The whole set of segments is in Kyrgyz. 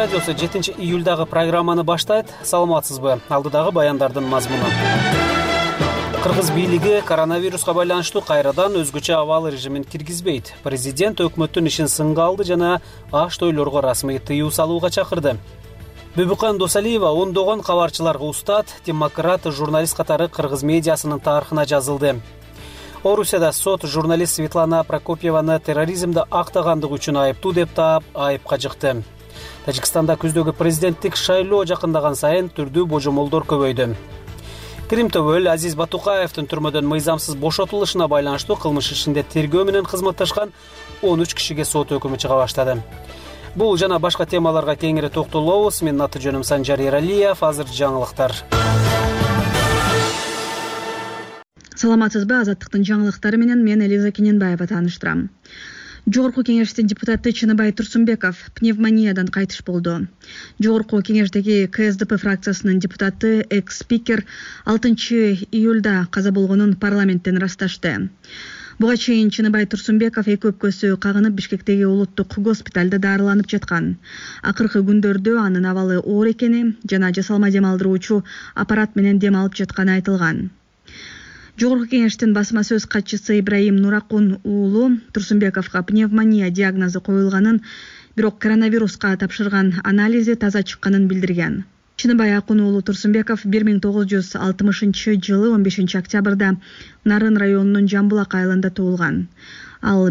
радиосу 7-июльдагы программаны баштайт. Саламатсызбы? Алдыдагы баяндардын мазмуну. Кыргыз бийлиги коронавируска байланыштуу кайрадан өзгөчө абал режимин киргизбейт. Президент өкмөттүн ишин сынга алды жана аш тойлорго расмий тыюу салууга чакырды. Бүбүкан Досалиева ондогон кабарчыларга устат, демократ, журналист катары кыргыз медиасынын тарыхына жазылды. Орусияда сот журналист Светлана Прокопьеваны терроризмди актагандыгы үчүн айыптуу деп таап, айыпка жыкты. Тажикстанда күздөгү президенттик шайлоо жакындаган сайын түрдүү божомолдор көбөйдү. Крим төбөл Азиз Батукаевдин түрмөдөн мыйзамсыз бошотулушуна байланыштуу кылмыш ишинде тергөө менен кызматташкан 13 кишиге сот өкүмү чыга баштады. Бул жана башка темаларга кеңири токтолобуз. Менин аты жөнүм Санжар Ералиев. Азыр жаңылыктар. Саламатсызбы? Азаттыктын жаңылыктары менен мен Элиза Кененбаева тааныштырам. Жогорку кеңештин депутаты Чыныбай Турсунбеков пневмониядан кайтыш болду. Жогорку кеңештеги КСДП фракциясынын депутаты экс-спикер 6-июлда каза болгонун парламенттен ырасташты. Буга чейин Чыныбай Турсунбеков эки өпкөсү кагынып Бишкектеги улуттук госпиталда дарыланып жаткан. Акыркы күндөрдө анын абалы оор экени жана жасалма дем алдыруучу аппарат менен дем алып жатканы айтылган. Жогорку кеңештин басма сөз катчысы Ибраим Нуракун уулу Турсунбековго пневмония диагнозу коюлганын, бирок коронавируска тапшырган анализи таза чыкканын билдирген. Чыныбай Акун уулу Турсунбеков 1960-жылы 15 октябрда Нарын районунун Жамбулак айылында туулган. Ал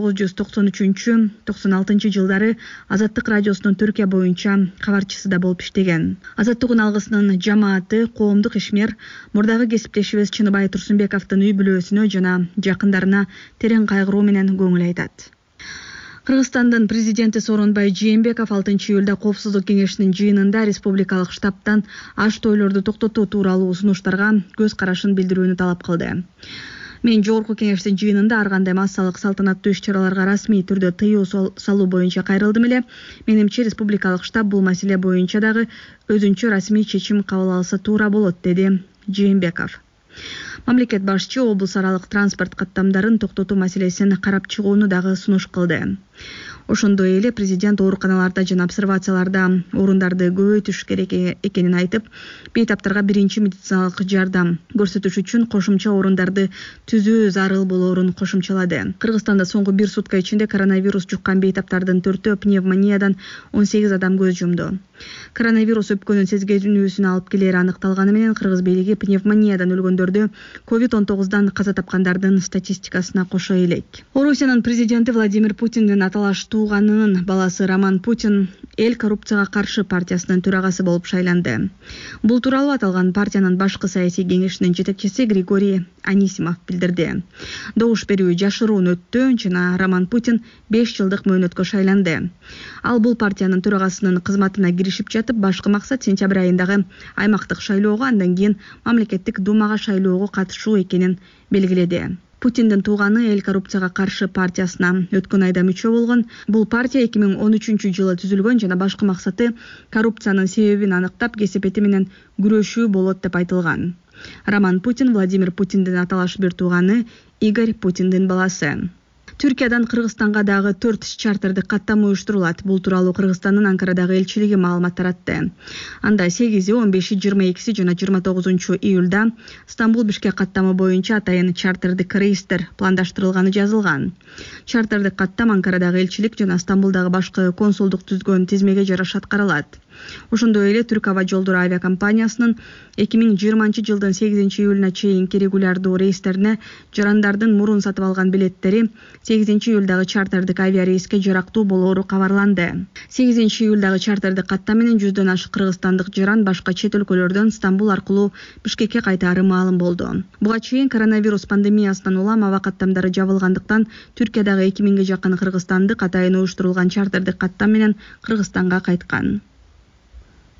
1993-96 жылдары Азаттык радиосунун Түркия боюнча кабарчысы да болуп иштеген. Азаттык алгысынын жамааты, коомдук ишмер мурдагы кесиптешибиз Чыныбай Турсунбековдун үй бүлөсүнө жана жакындарына терең кайгыруу менен көңүл айтат. Кыргызстандын президенти Сооронбай Жээнбеков 6-июлда Коопсуздук кеңешинин жыйынында республикалык штабтан аш тойлорду токтотуу тууралуу сунуштарга көз карашын билдирүүнү талап кылды. Мен жогорку кеңештин жыйынында ар кандай массалык салтанаттуу иш-чараларга расмий түрдө тыюу салуу боюнча кайрылдым эле. Менимче республикалык штаб бул маселе боюнча дагы өзүнчө расмий чечим кабыл алса туура болот, деди Жээнбеков. Мамлекет башчы облус аралык транспорт каттамдарын токтотуу маселесин карап чыгууну дагы сунуш кылды. Ошондой эле президент ооруканаларда жана обсервацияларда орундарды көбөйтүш керек экенин айтып, бейтаптарга биринчи медициналык жардам көрсөтүш үчүн кошумча орундарды түзүү зарыл болоорун кошумчалады. Кыргызстанда соңку 1 сутка ичинде коронавирус жуккан бейтаптардын 4-өө пневмониядан 18 адам көз жумду. Коронавирус өпкөнүн сезгенүүсүн алып келери аныкталганы менен Кыргыз бийлиги пневмониядан өлгөндөрдү COVID-19-дан каза тапкандардын статистикасына кошо элек. Орусиянын президенти Владимир Путиндин аталаш тууганынын баласы Роман Путин эл коррупцияга каршы партиясынын төрагасы болуп шайланды. Бул тууралуу аталган партиянын башкы саясий кеңешинин жетекчиси Григорий Анисимов билдирди. Добуш берүү жашыруун өттү жана Роман Путин 5 жылдык мөөнөткө шайланды. Ал бул партиянын төрагасынын кызматына киришип жатып, башкы максат сентябрь айындагы аймактык шайлоого, андан кийин мамлекеттик думага шайлоого катышуу экенин белгиледи. Путиндин тууганы эл коррупцияга каршы партиясына өткөн айда мүчө болгон. Бул партия 2013-жылы түзүлгөн жана башкы максаты коррупциянын себебин аныктап, кесепети менен күрөшүү болот деп айтылган. Роман Путин Владимир Путиндин аталаш бир тууганы, Игорь Путиндин баласы. Түркиядан Кыргызстанга дагы 4 чартердик каттам уюштурулат. Бул тууралуу Кыргызстандын Анкарадагы элчилиги маалымат таратты. Анда 8-и, 15-и, 22-си жана 29-июлда Стамбул-Бишкек каттамы боюнча атайын чартердик рейстер пландаштырылганы жазылган. Чартердик каттам Анкарадагы элчилик жана Стамбулдагы башкы консулдук түзгөн тизмеге жараша аткарылат. Ошондой эле Түрк аба жолдору авиакомпаниясынын 2020-жылдын 8-июлуна чейинки регулярдуу рейстерине жарандардын мурун сатып алган билеттери 8-июлдагы чартердик авиарейске жарактуу болоору кабарланды. 8-июлдагы чартердик каттам менен 100дөн ашык кыргызстандык жаран башка чет өлкөлөрдөн Стамбул аркылуу Бишкекке кайтаары маалым болду. Буга чейин коронавирус пандемиясынан улам аба каттамдары жабылгандыктан Түркиядагы 2000ге жакын кыргызстандык атайын уюштурулган чартердик каттам менен Кыргызстанга кайткан.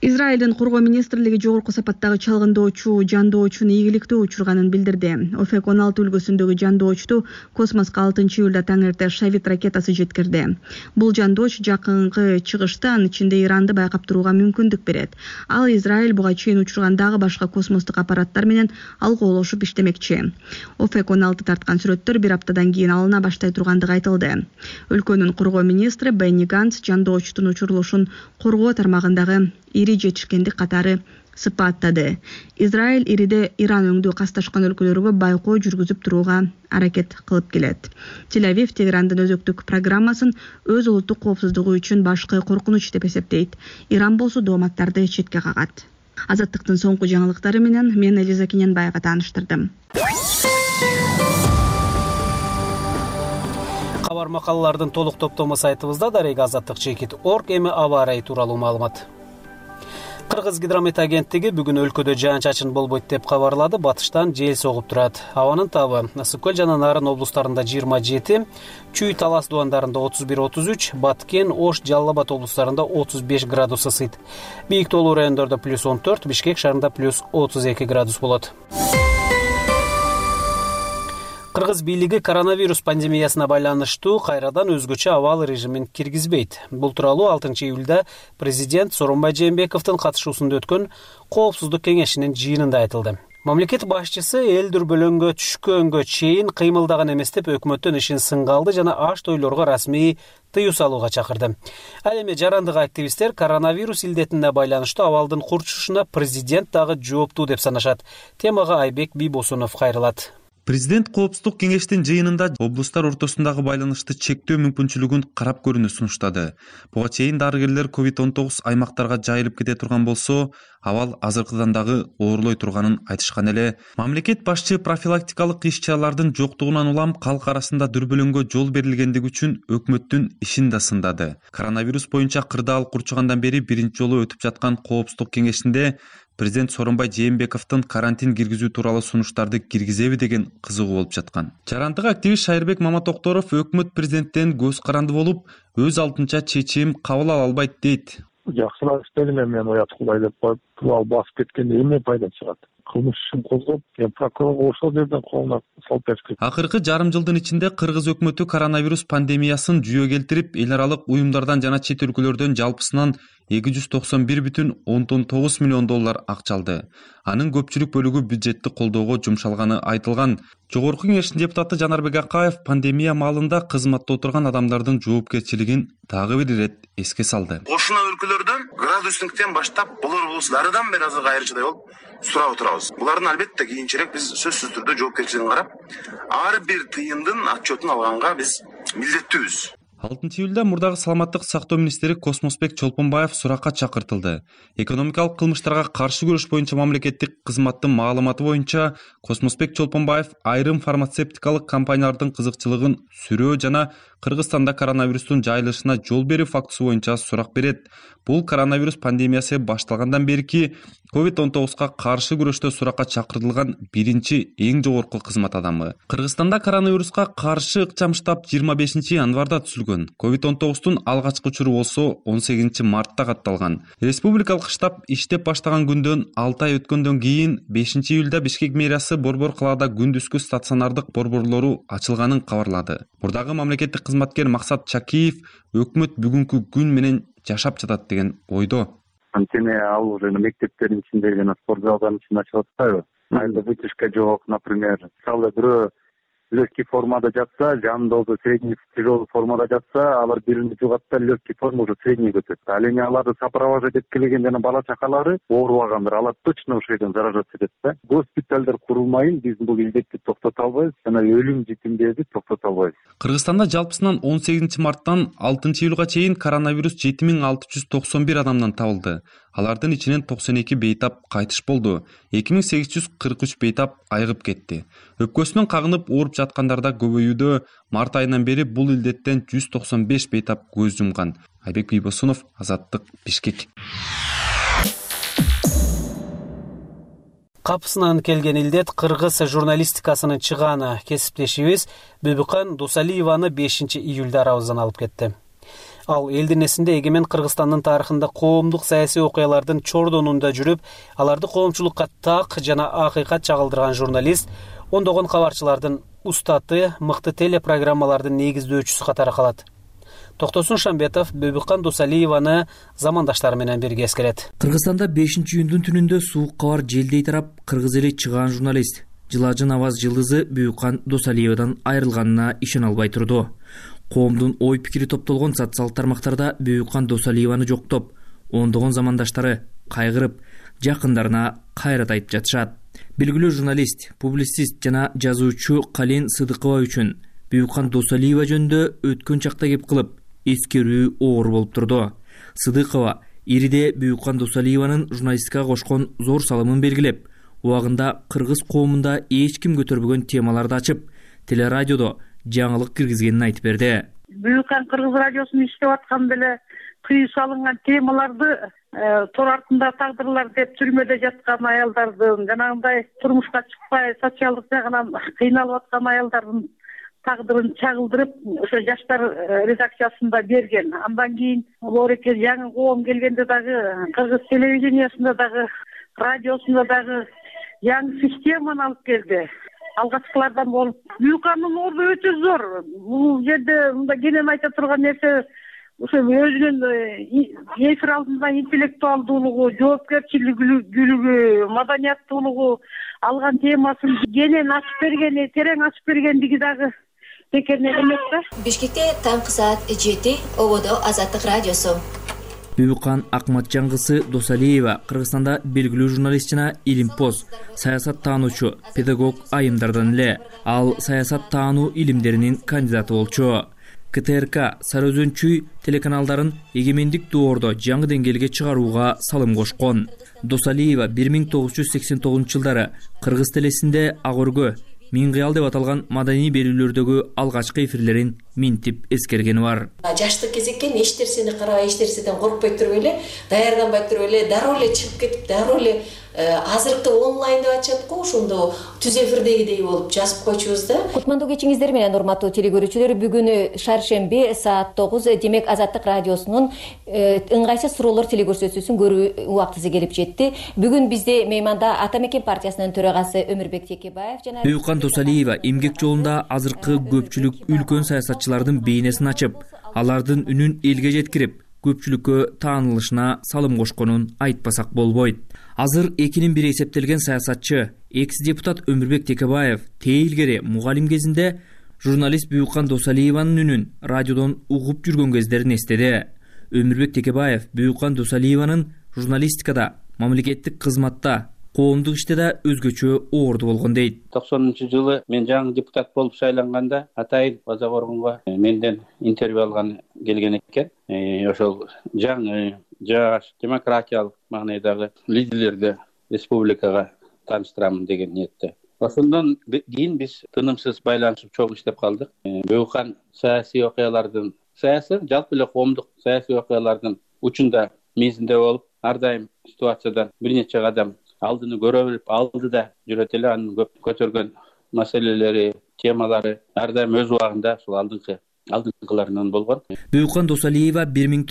Израилдин коргоо министрлиги жогорку сапаттагы чалгындоочу жандоочун ийгиликтүү учурганын билдирди. ОФЕК 16 өлкөсүндөгү жандоочту космоско 6-июлда таңерте Шавит ракетасы жеткирди. Бул жандооч жакынкы чыгышты, анын ичинде Иранды байкап турууга мүмкүндүк берет. Ал Израиль буга чейин учурган дагы башка космостук аппараттар менен алгоолошуп иштемекчи. ОФЕК 16 тарткан сүрөттөр бир аптадан кийин алына баштай тургандыгы айтылды. Өлкөнүн коргоо министри Бенни Ганц жандоочтун учурулушун коргоо тармагындагы ири жетишкендик катары сыпаттады. Израиль ириде Иран өңдүү касташкан өлкөлөргө байкоо жүргүзүп турууга аракет кылып келет. Тель-Авив Тегерандын өзөктүк программасын өз улуттук коопсуздугу үчүн башкы коркунуч деп эсептейт. Иран болсо дооматтарды четке кагат. Азаттыктын соңку жаңылыктары менен мен Элиза Кененбаева тааныштырдым. Кабар макалалардын толук топтому сайтыбызда darega-azattik.org эми аба ырайы тууралуу маалымат. Кыргыз гидромет агенттиги бүгүн өлкөдө жаан-чачын болбойт деп кабарлады. Батыштан жел согуп турат. Абанын табы Ысык көл жана Нарын облустарында 27, Чүй Талас дубандарында 31-33, Баткен, Ош, Жалал Абад облустарында 35 градус ысыйт. Бийик тоолуу райондордо +14, Бишкек шаарында +32 градус болот. Кыргыз бийлиги коронавирус пандемиясына байланыштуу кайрадан өзгөчө абал режимин киргизбейт. Бул тууралуу 6-июлда президент Сооронбай Жээнбековдун катышуусунда өткөн коопсуздук кеңешинин жыйынында айтылды. Мамлекет башчысы эл дүрбөлөңгө түшкөнгө чейин кыймылдаган эмес деп өкмөттөн ишин сынга алды жана аш тойлорго расмий тыюу салууга чакырды. Ал эми жарандык активисттер коронавирус илдетине байланыштуу абалдын курчушуна президент дагы жооптуу деп санашат. Темага Айбек Бийбосунов кайрылат. Президент коопсуздук кеңештин жыйынында облустар ортосундагы байланышты чектөө мүмкүнчүлүгүн карап көрүүнү сунуштады. Буга чейин дарыгерлер COVID-19 аймактарга жайылып кете турган болсо, абал азыркыдан дагы оорлой турганын айтышкан эле. Мамлекет башчы профилактикалык иш-чаралардын жоктугунан улам калк арасында дүрбөлөңгө жол берилгендиги үчүн өкмөттүн ишин да сындады. Коронавирус боюнча кырдаал курчугандан бери биринчи жолу өтүп жаткан коопсуздук кеңешинде президент Сооронбай Жээнбековдун карантин киргизүү тууралуу сунуштарды киргизеби деген кызыгуу болуп жаткан. Жарандык активист Шайырбек Маматокторов өкмөт президенттен көз каранды болуп, өз алдынча чечим кабыл ала албайт дейт. Жакшылап иштедим, мен уяткылай деп коюп, ал басып кеткенде эмне пайда чыгат? Кылмыш ишин козгоп, прокурорго ошол жерден колуна салып беришкен. Акыркы жарым жылдын ичинде Кыргыз өкмөтү коронавирус пандемиясын жүйө келтирип, эл аралык уюмдардан жана чет өлкөлөрдөн жалпысынан 291,9 миллион доллар акча алды. Анын көпчүлүк бөлүгү бюджетти колдоого жумшалганы айтылган. Жогорку кеңештин депутаты Жанарбек Акаев пандемия маалында кызматта отурган адамдардын жоопкерчилигин дагы бир ирет эске салды. Ошоно өлкөлөрдөн градусниктен баштап булар дарыдан бери азыр кайрычыдай болуп сурап отурабыз. Булардын албетте кийинчерээк биз сөзсүз түрдө жоопкерчилигин карап, ар бир тыйындын отчетун алганга биз милдеттүүбүз. 6-июлда мурдагы саламаттык сактоо министри Космосбек Чолпонбаев суракка чакыртылды. Экономикалык кылмыштарга каршы күрөш боюнча мамлекеттик кызматтын маалыматы боюнча Космосбек Чолпонбаев айрым фармацевтикалык компаниялардын кызыкчылыгын сүрөө жана Кыргызстанда коронавирустун жайылышына жол берүү фактысы боюнча сурак берет. Бул коронавирус пандемиясы башталгандан берки COVID-19га каршы күрөштө суракка чакыртылган биринчи эң жогорку кызмат адамы. Кыргызстанда коронавируска каршы ыкчам штаб 25 январда түзүлгөн. COVID-19тун алгачкы учуру болсо 18 мартта катталган. Республикалык штаб иштеп баштаган күндөн 6 ай өткөндөн кийин 5 июлда Бишкек мэриясы Борбор калаада күндүзгү стационардык борборлору ачылганын кабарлады. Мурдагы мамлекеттик кызматкер Максат Чакиев өкмөт бүгүнкү күн менен жашап жатат деген ойдо. Анткени ал уже мектептердин ичинде жана спорт залдардын ичинде ачылып атпайбы? Айылда вытяжка жок, например. Мисалы бирөө легкий формада жатса, жанында средний тяжелый формада жатса, алар биrini жугат да легкий форма уже средний көтөт. Ал эми аларды сопровождать этип келген жана бала чакалары оорубагандар, алар точно ошол жерден заражаться этет да. Госпиталдар курулмайын, биз бул илдетти токтото албайбыз, жана өлүм житимдерди токтото албайбыз. Кыргызстанда жалпысынан 18 марттан 6 июлга чейин коронавирус 7691 адамдан табылды. Алардын ичинен 92 бейтап кайтыш болду. 2843 бейтап айыгып кетти. Өпкөсүнөн кагынып ооруп жаткандарда көбөйүүдө. Март айынан бери бул илдеттен 195 бейтап көз жумган. Айбек Бийбосунов, Азаттык, Бишкек. Капысынан келген илдет кыргыз журналистикасынын чыгааны кесиптешибиз Бүбүкан Дусалиеваны 5 июлда арабыздан алып кетти. Ал элдин эсинде эгемен Кыргызстандын тарыхында коомдук саясий окуялардын чордонунда жүрүп, аларды коомчулукка так жана акыйкат чагылдырган журналист, ондогон кабарчылардын устаты, мыкты телепрограммалардын негиздөөчүсү катары калат. Токтосун Шамбетов Бөбүккан Досалиеваны замандаштары менен бирге эскерет. Кыргызстанда 5-июндун түнүндө суук кабар желдей тарап, кыргыз эли чыгаан журналист Жылажын аваз жылдызы Бөбүккан Досалиевадан айрылганына ишене албай турду. Коомдун ой пикири топтолгон социалдык тармактарда Бөбүккан Досалиеваны жоктоп, ондогон замандаштары кайгырып, жакындарына кайрат айтып жатышат. Белгилүү журналист, публицист жана жазуучу Кален Сыдыкова үчүн Бөбүккан Досалиева жөнүндө өткөн чакта кеп кылып, эскерүү оор болуп турду. Сыдыкова ириде Бөбүккан Досалиеванын журналистикага кошкон зор салымын белгилеп, убагында кыргыз коомунда эч ким көтөрбөгөн темаларды ачып, телерадиодо жаңылык киргизгенин айтып берди. Бөбүккан кыргыз радиосунун иштеп аткан беле кыйы салынган темаларды тор артында тагдырлар деп түрмөдө жаткан аялдардын, жанагындай турмушка чыкпай социалдык жагынан кыйналып аткан аялдардын тагдырын чагылдырып, ошо жаштар редакциясында берген. Андан кийин Лореке жаңы коом келгенде дагы кыргыз телевидениясында дагы, радиосунда дагы жаңы системаны алып келди. Алгачкылардан болуп, Бөбүккандын орду өтө зор. Бул жерде мында кенен айта турган нерсе ошо өзүнүн эфир алдында интеллектуалдуулугу, жоопкерчиликтүүлүгү, маданияттуулугу, алган темасын кенен ачып бергени, терең ачып бергендиги дагы бекер эмес да. Бишкекте таңкы саат 7 ободо Азаттык радиосу. Бөбүккан Акматжангысы Досалиева Кыргызстанда белгилүү журналист жана илимпоз, саясат таануучу, педагог айымдардан эле. Ал саясат таануу илимдеринин кандидаты болчу. КТРК Сары Өзөн Чүй телеканалдарын эгемендик доордо жаңы деңгээлге чыгарууга салым кошкон. Досалиева 1989 жылдары кыргыз телесинде Ак өргө, Мин кыял деп аталган маданий берүүлөрдөгү алгачкы эфирлерин минтип эскергени бар. Жаштык кезекке эч нерсени карабай, эч нерседен коркпой туруп эле, даярданбай туруп эле, дароо эле чыгып кетип, дароо эле азыркы онлайн деп атышат го, ошондо түз эфирдегидей болуп жазып койчубуз да. Кутмандуу кечиңиздер менен урматтуу телегөрүүчүлөр, бүгүнү шаршемби саат 9, демек Азаттык радиосунун ыңгайсыз суроолор телегөрсөтүүсүн көрүү убактысы келип жетти. Бүгүн бизде мейманда Ата Мекен партиясынын төрагасы Өмүрбек Текебаев жана Бөбүккан Досалиева эмгек жолунда азыркы көпчүлүк үлкөн саясатчылардын бейнесин ачып, алардын үнүн элге жеткирип, көпчүлүккө таанылышына салым кошконун айтпасак болбойт. Азыр 2-1 эсептелген саясатчы, экс-депутат Өмүрбек Текебаев тейлгери мугалим кезинде журналист Бөбүккан Досалиеванын үнүн радиодон угуп жүргөн кездерин эстеди. Өмүрбек Текебаев Бөбүккан Досалиеванын журналистикада, мамлекеттик кызматта, коомдук иште да өзгөчө оорду болгон дейт. 90-жылы мен жаңы депутат болуп шайланганда атайын База Коргонго менден интервью алган келген экен. Ошол жаңы жаш демократиялык маанайдагы лидерлерди республикага тааныштырамын деген ниетте. Ошондон кийин биз тынымсыз байланышып чогуу иштеп калдык. Бөбүккан саясий окуялардын, жалпы эле коомдук саясий окуялардын учунда, мизинде болуп, ар дайым ситуациядан бир нече кадам алдыны көрө билип, алдыда жүрөт эле, анын көп көтөргөн маселелери, темалары ар дайым өз убагында ушул алдыңкыларынан болгон. Бөбүккан Досалиева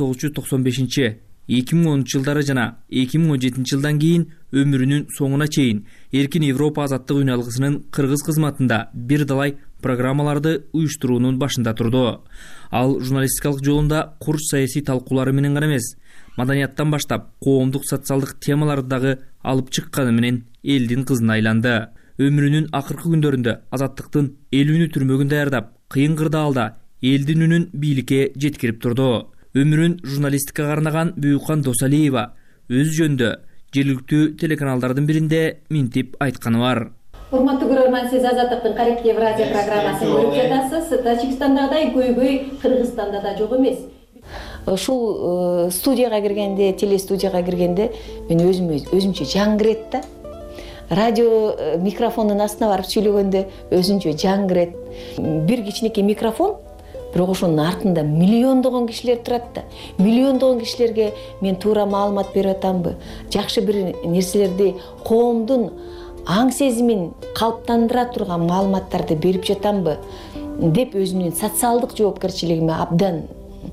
1995-2010 жылдары жана 2017 жылдан кийин өмүрүнүн соңуна чейин Эркин Европа азаттык үн алгысынын кыргыз кызматында бир далай программаларды уюштуруунун башында турду. Ал журналистикалык жолунда курч саясий талкуулары менен гана эмес, маданияттан баштап коомдук социалдык темаларды дагы алып чыкканы менен элдин кызына айланды. Өмүрүнүн акыркы күндөрүндө азаттыктын эл үнү түрмөгүн даярдап, кыйын кырдаалда элдин үнүн бийликке жеткирип турду. Өмүрүн журналистикага арнаган Бөбүккан Досалиева өз жөнүндө жергиликтүү телеканалдардын биринде минтип айтканы бар. Урматтуу көрөрман, сиз Азаттыктын Кариптев радио программасын көрүп жатасыз. Тажикстандагыдай көйгөй Кыргызстанда да жок эмес. Ушул студияга киргенде, телестудияга киргенде мен өзүмчө жаңгырет да. Радио микрофондун астына барып сүйлөгөндө өзүнчө жаңгырет. Бир кичинекей микрофон, бирок ошонун артында миллиондогон кишилер турат да. Миллиондогон кишилерге мен туура маалымат берип атамбы? Жакшы бир нерселерди, коомдун аң сезимин калыптандыра турган маалыматтарды берип жатамбы деп өзүмдүн социалдык жоопкерчилигиме абдан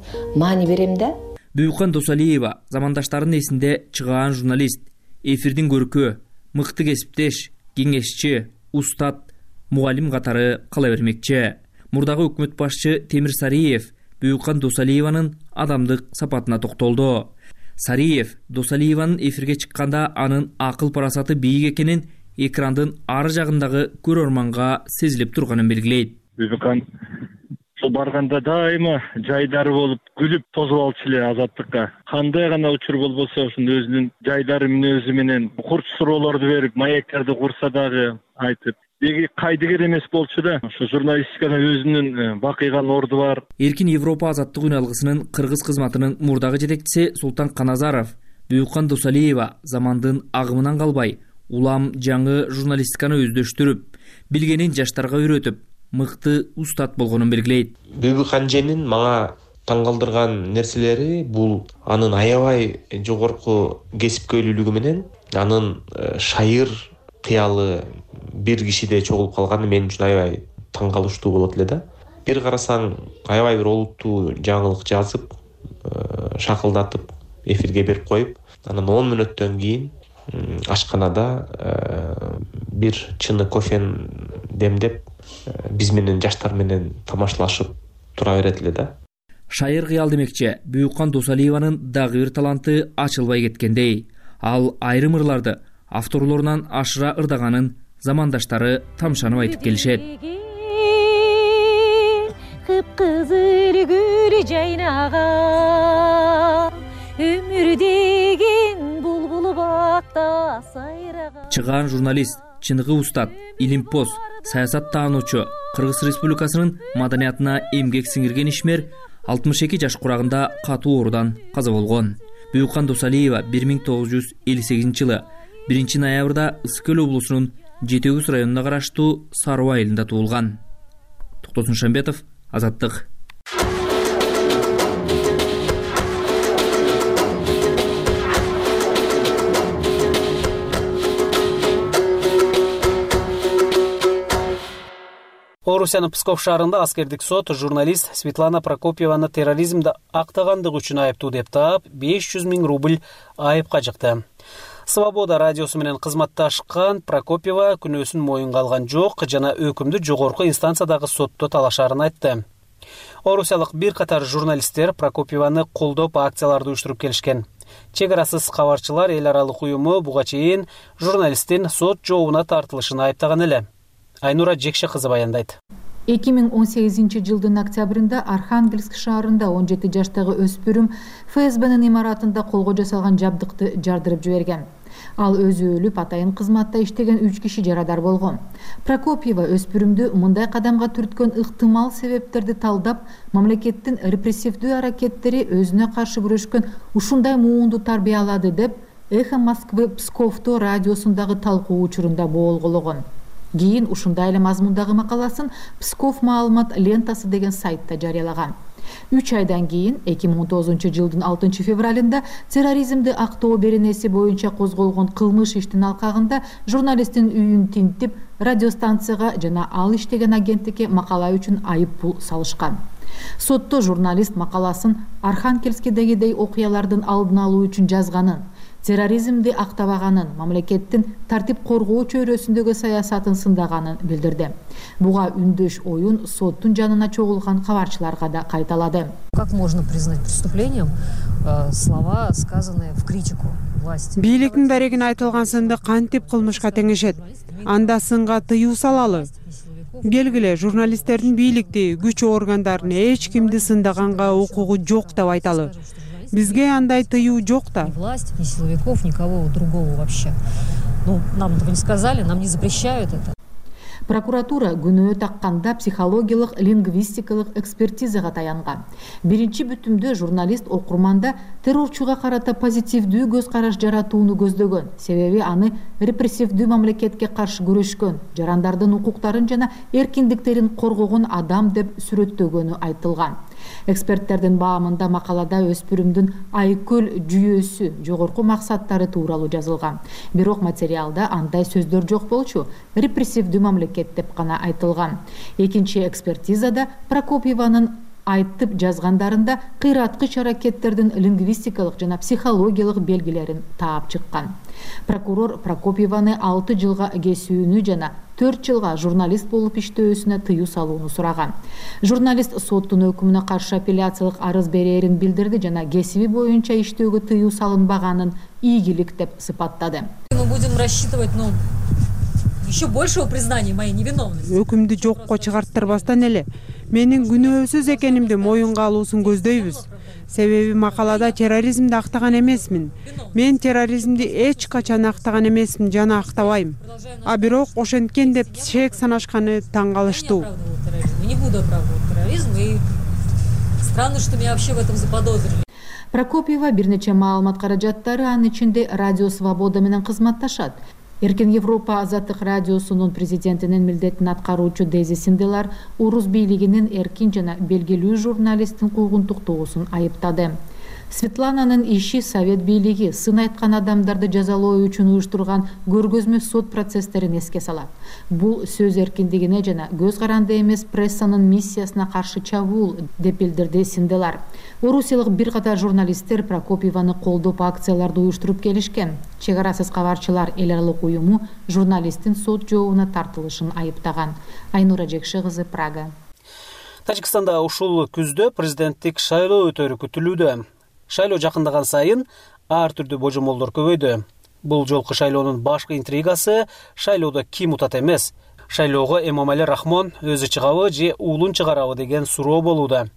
маани берем да. Бүйүкан Досалиева замандаштарынын эсинде чыгаан журналист, эфирдин көркү, мыкты кесиптеш, кеңешчи, устат, мугалим катары кала бермекчи. Мурдагы өкмөт башчы Темир Сариев Бүйүкан Досалиеванын адамдык сапатына токтолду. Сариев Досалиеванын эфирге чыкканда анын акыл парасаты бийик экенин экрандын ары жагындагы көрөрманга сезилип турганын белгилейт. Бүйүкан барганда дайыма жайдары болуп күлүп тосуп алчу эле Азаттыкка. Кандай гана учур болбосо ушун өзүнүн жайдары мүнөзү менен курч суроолорду берип, маектерди курса дагы айтып, деги кайдыгер эмес болчу да. Ошо журналистиканын өзүнүн бакыйган орду бар. Эркин Европа азаттык үн алгысынын кыргыз кызматынын мурдагы жетекчиси Султан Каназаров Бүйүкан Досалиева замандын агымынан калбай, улам жаңы журналистиканы өздөштүрүп, билгенин жаштарга үйрөтүп, мыкты устат болгонун белгилейт. Бүйүкан Женин мага таң калтырган нерселери бул анын аябай жогорку кесипкөйлүүлүгү менен анын шайыр кыялы бир кишиде чогулуп калганы мен үчүн аябай таң калыштуу болот эле да. Бир карасаң аябай бир олуттуу жаңылык жазып, шакылдатып эфирге берип коюп, анан 10 мүнөттөн кийин ашканада бир чыны кофени демдеп биз менен жаштар менен тамашалашып тура берет эле да. Шайыр кыял демекчи Бүйүкан Досалиеванын дагы бир таланты ачылбай кеткендей. Ал айрым ырларды авторлорунан ашыра ырдаганын замандаштары тамшанып айтып келишет. Кыпкызыл гүл жайнаган өмүр деген булбул бакта сайраган. Чыгаан журналист, чыныгы устат, илимпоз, саясат таануучу, Кыргыз Республикасынын маданиятына эмгек сиңирген ишмер 62 жаш курагында катуу оорудан каза болгон. Бүйүкан Досалиева 1958-жылы 1-ноябрда Ысык Көл облусунун Жетегүз районуна караштуу Саруу айылында туулган. Токтосун Шамбетов, Азаттык. Орусиянын Псков шаарында аскердик сот журналист Светлана Прокопьеваны терроризмди актагандыгы үчүн айыптуу деп таап 500 000 рубль айыпка жыкты. Свобода радиосу менен кызматташкан Прокопьева күнөөсүн моюнга алган жок жана өкүмдү жогорку инстанциядагы сотто талашаарын айтты. Орусиялык бир катар журналисттер Прокопьеваны колдоп акцияларды уюштуруп келишкен. Чек арасыз кабарчылар эл аралык уюму буга чейин журналисттин сот жообуна тартылышын айыптаган эле. Айнура Жекше кызы баяндайт. 2018-жылдын октябрында Архангельск шаарында 17 жаштагы өспүрүм ФСБнын имаратында колго жасалган жабдыкты жардырып жиберген. Ал өзү өлүп, атайын кызматта иштеген 3 киши жарадар болгон. Прокопьева өспүрүмдү мындай кадамга түрткөн ыктымал себептерди талдап, мамлекеттин репрессивдүү аракеттери өзүнө каршы күрөшкөн ушундай муунду тарбиялады деп Эхо Москвы Псковто радиосундагы талкуу учурунда боолгологон. Кийин ушундай эле мазмундагы макаласын Псков маалымат лентасы деген сайтта жарыялаган. 3 айдан кийин 2019-жылдын 6 февралында терроризмди актоо беренеси боюнча козголгон кылмыш иштин алкагында журналисттин үйүн тинтип, радиостанцияга жана ал иштеген агенттикке макала үчүн айып пул салышкан. Сотто журналист макаласын Архангельскидегидей окуялардын алдын алуу үчүн жазганын, терроризмди актабаганын, мамлекеттин тартип коргоо чөйрөсүндөгү саясатын сындаганын билдирди. Буга үндөш оюн соттун жанына чогулган кабарчыларга да кайталады. Как можно признать преступлением слова, сказанные в критику власти? Бийликтин дарегин айтылган сынды кантип кылмышка теңешет? Анда сынга тыюу салалы. Белгиле, журналисттердин бийликти, күч органдарын эч кимди сындаганга укугу жок деп айталы. Бизге андай тыюу жок да. Ни власть, ни силовиков, никого другого вообще. Нам этого не сказали, нам не запрещают это. Прокуратура күнөө такканда психологиялык, лингвистикалык экспертизага таянган. Биринчи бүтүмдө журналист окурманда террорчуга карата позитивдүү көз караш жаратууну көздөгөн. Себеби аны репрессивдүү мамлекетке каршы күрөшкөн, жарандардын укуктарын жана эркиндиктерин коргогон адам деп сүрөттөгөнү айтылган. Эксперттердин баамында макалада өспүрүмдүн айкөл жүйөсү, жогорку максаттары тууралуу жазылган. Бирок материалда андай сөздөр жок болчу, репрессивдүү мамлекет деп гана айтылган. Экинчи экспертизада Прокопьеванын айтып жазгандарында кыйраткыч аракеттердин лингвистикалык жана психологиялык белгилерин таап чыккан. Прокурор Прокопьеваны 6 жылга кесүүнү жана 4 жылга журналист болуп иштөөсүнө тыюу салууну сураган. Журналист соттун өкүмүнө каршы апелляциялык арыз берерин билдирди жана кесиби боюнча иштөөгө тыюу салынбаганын ийгилик деп сыпаттады. Мы будем рассчитывать, еще большего признания моей невиновности. Өкүмдү жокко чыгарттырбастан эле менин күнөөсүз экенимди моюнга алуусун көздөйбүз. Себеби макалада терроризмди актаган эмесмин. Мен терроризмди эч качан актаган эмесмин жана актабайм. А бирок ошенткен деп шек санашканы таң калыштуу. Не буду оправдывать терроризм, и странно, что меня вообще в этом заподозрили. Прокопьева бир нече маалымат каражаттары анын ичинде Радио Свобода менен кызматташат. Эркин Европа азаттык радиосунун президентинин милдетин аткаруучу Дези Синделар Орус бийлигинин эркин жана белгилүү журналисттин куугунтуктоосун айыптады. Светлананын иши Совет бийлиги сын айткан адамдарды жазалоо үчүн уюштурган көргөзмө сот процесстерин эске салат. Бул сөз эркиндигине жана көз каранды эмес прессанын миссиясына каршы чабуул деп билдирди Синделар. Орусиялык бир катар журналисттер Прокопьеваны колдоп акцияларды уюштуруп келишкен. Чек арасыз кабарчылар эл аралык уюму журналисттин сот жообуна тартылышын айыптаган. Айнура Жекши кызы, Прага. Тажикстанда ушул күздө президенттик шайлоо өтөрү күтүлүүдө. Шайлоо жакындаган сайын ар түрдүү божомолдор көбөйдү. Бул жолку шайлоонун башкы интригасы шайлоодо ким утат эмес. Шайлоого Эмомали Рахмон өзү чыгабы же уулун чыгарабы деген суроо болууда.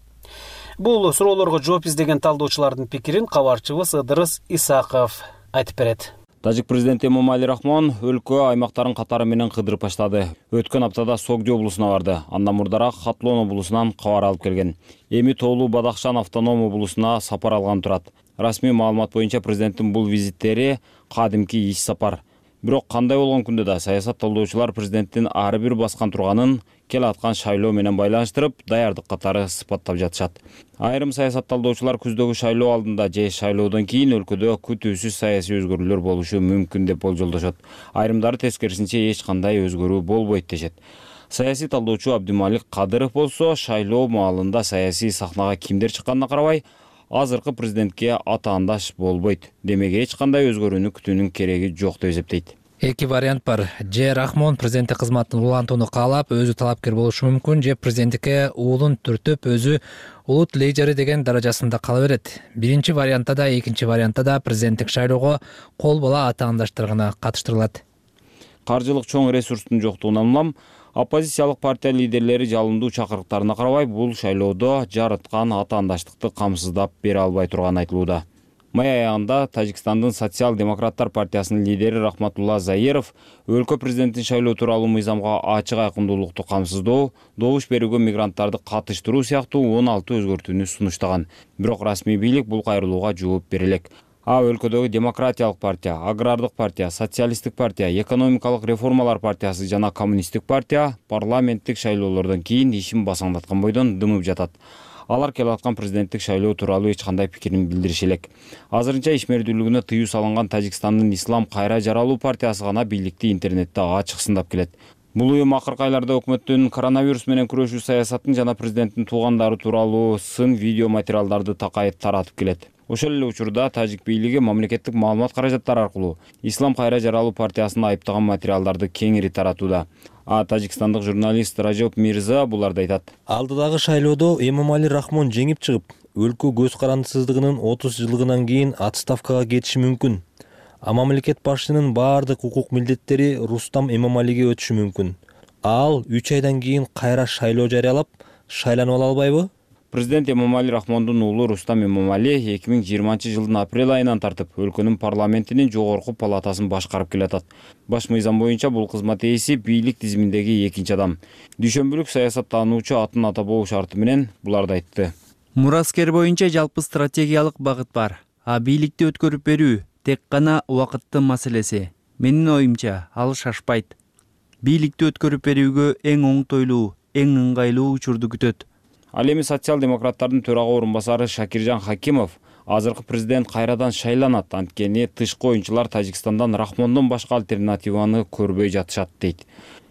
Бул суроолорго жооп издеген талдоочулардын пикирин кабарчыбыз Ыдырыс Исаков айтып берет. Тажик президенти Эмомали Рахмон өлкө аймактарын катары менен кыдырып баштады. Өткөн аптада Согди облусуна барды. Андан мурдараак Хатлон облусунан кабар алып келген. Эми Тоолуу Бадахшан автоном облусуна сапар алган турат. Расмий маалымат боюнча президенттин бул визиттери кадимки иш сапар. Бирок кандай болгон күндө да саясат талдоочулар президенттин ар бир баскан турганын кел аткан шайлоо менен байланыштырып, даярдык катары сыпаттап жатышат. Айрым саясат талдоочулар күздөгү шайлоо алдында же шайлоодон кийин өлкөдө күтүүсүз саясий өзгөрүүлөр болушу мүмкүн деп болжолдошот. Айрымдары тескерисинче эч кандай өзгөрүү болбойт дешет. Саясий талдоочу Абдималик Кадыров болсо, шайлоо маалында саясий сахнага кимдер чыкканына карабай, азыркы президентке атаандаш болбойт. Демек эч кандай өзгөрүүнү күтүүнүн кереги жок деп эсептейт. Эки вариант бар. Же Рахмон президенттик кызматын улантууну каалап, өзү талапкер болушу мүмкүн, же президенттикке уулун түртүп, өзү улут лидери деген даражасында кала берет. Биринчи вариантта да, экинчи вариантта да президенттик шайлоого кол бала атаандаштар гана катыштырылат. Каржылык чоң ресурстун жоктугунан улам оппозициялык партия лидерлери жалындуу чакырыктарына карабай бул шайлоодо жарыткан атаандаштыкты камсыздап бере албай турганы айтылууда. Май аягында Тажикстандын социал-демократтар партиясынын лидери Рахматулла Заиров өлкө президенттин шайлоо тууралуу мыйзамга ачык айкындуулукту камсыздоо, добуш берүүгө мигранттарды катыштыруу сыяктуу 16 өзгөртүүнү сунуштаган. Бирок расмий бийлик бул кайрылууга жооп бере элек. Өлкөдөгү Демократиялык партия, Агрардык партия, Социалисттик партия, Экономикалык реформалар партиясы жана Коммунисттик партия парламенттик шайлоолордон кийин ишин басаңдаткан бойдон дымып жатат. Алар келаткан президенттик шайлоо тууралуу эч кандай пикирин билдириши элек. Азырынча ишмердүүлүгүнө тыюу салынган Тажикстандын Ислам кайра жаралуу партиясы гана бийликти интернетте ачык сындап келет. Бул уюм акыркы айларда өкмөттүн коронавирус менен күрөшүү саясатын жана президенттин туугандары тууралуу сын видео материалдарды такай таратып келет. Ошол эле учурда тажик бийлиги мамлекеттик маалымат каражаттары аркылуу Ислам кайра жаралуу партиясына айыптаган материалдарды кеңири таратууда. Тажикстандык журналист Ражоп Мирза буларды айтат. Алдыдагы шайлоодо Эмомали Рахмон жеңип чыгып, өлкө көз карандысыздыгынын 30 жылдыгынан кийин отставкага кетиши мүмкүн. А мамлекет башчынын баардык укук милдеттери Рустам Эмомалиге өтүшү мүмкүн. Ал 3 айдан кийин кайра шайлоо жарыялап, шайланып ала албайбы? Президент Эмомали Рахмондун уулу Рустам Эмомали 2020 жылдын апрель айынан тартып өлкөнүн парламентинин жогорку палатасын башкарып келатат. Баш мыйзам боюнча бул кызмат ээси бийлик тизиминдеги экинчи адам. Дүйшөмбүлүк саясаттануучу атын атабоо шарты менен буларды айтты. Мураскер боюнча жалпы стратегиялык багыт бар. Бийликти өткөрүп берүү тек гана убакыттын маселеси. Менин оюмча, ал шашпайт. Бийликти өткөрүп берүүгө эң оңтойлуу, эң ыңгайлуу учурду күтөт. Ал эми социал-демократтардын төрага орун басары Шакиржан Хакимов азыркы президент кайрадан шайланат, анткени тышкы оюнчулар Тажикстандан Рахмондон башка альтернативаны көрбөй жатышат дейт.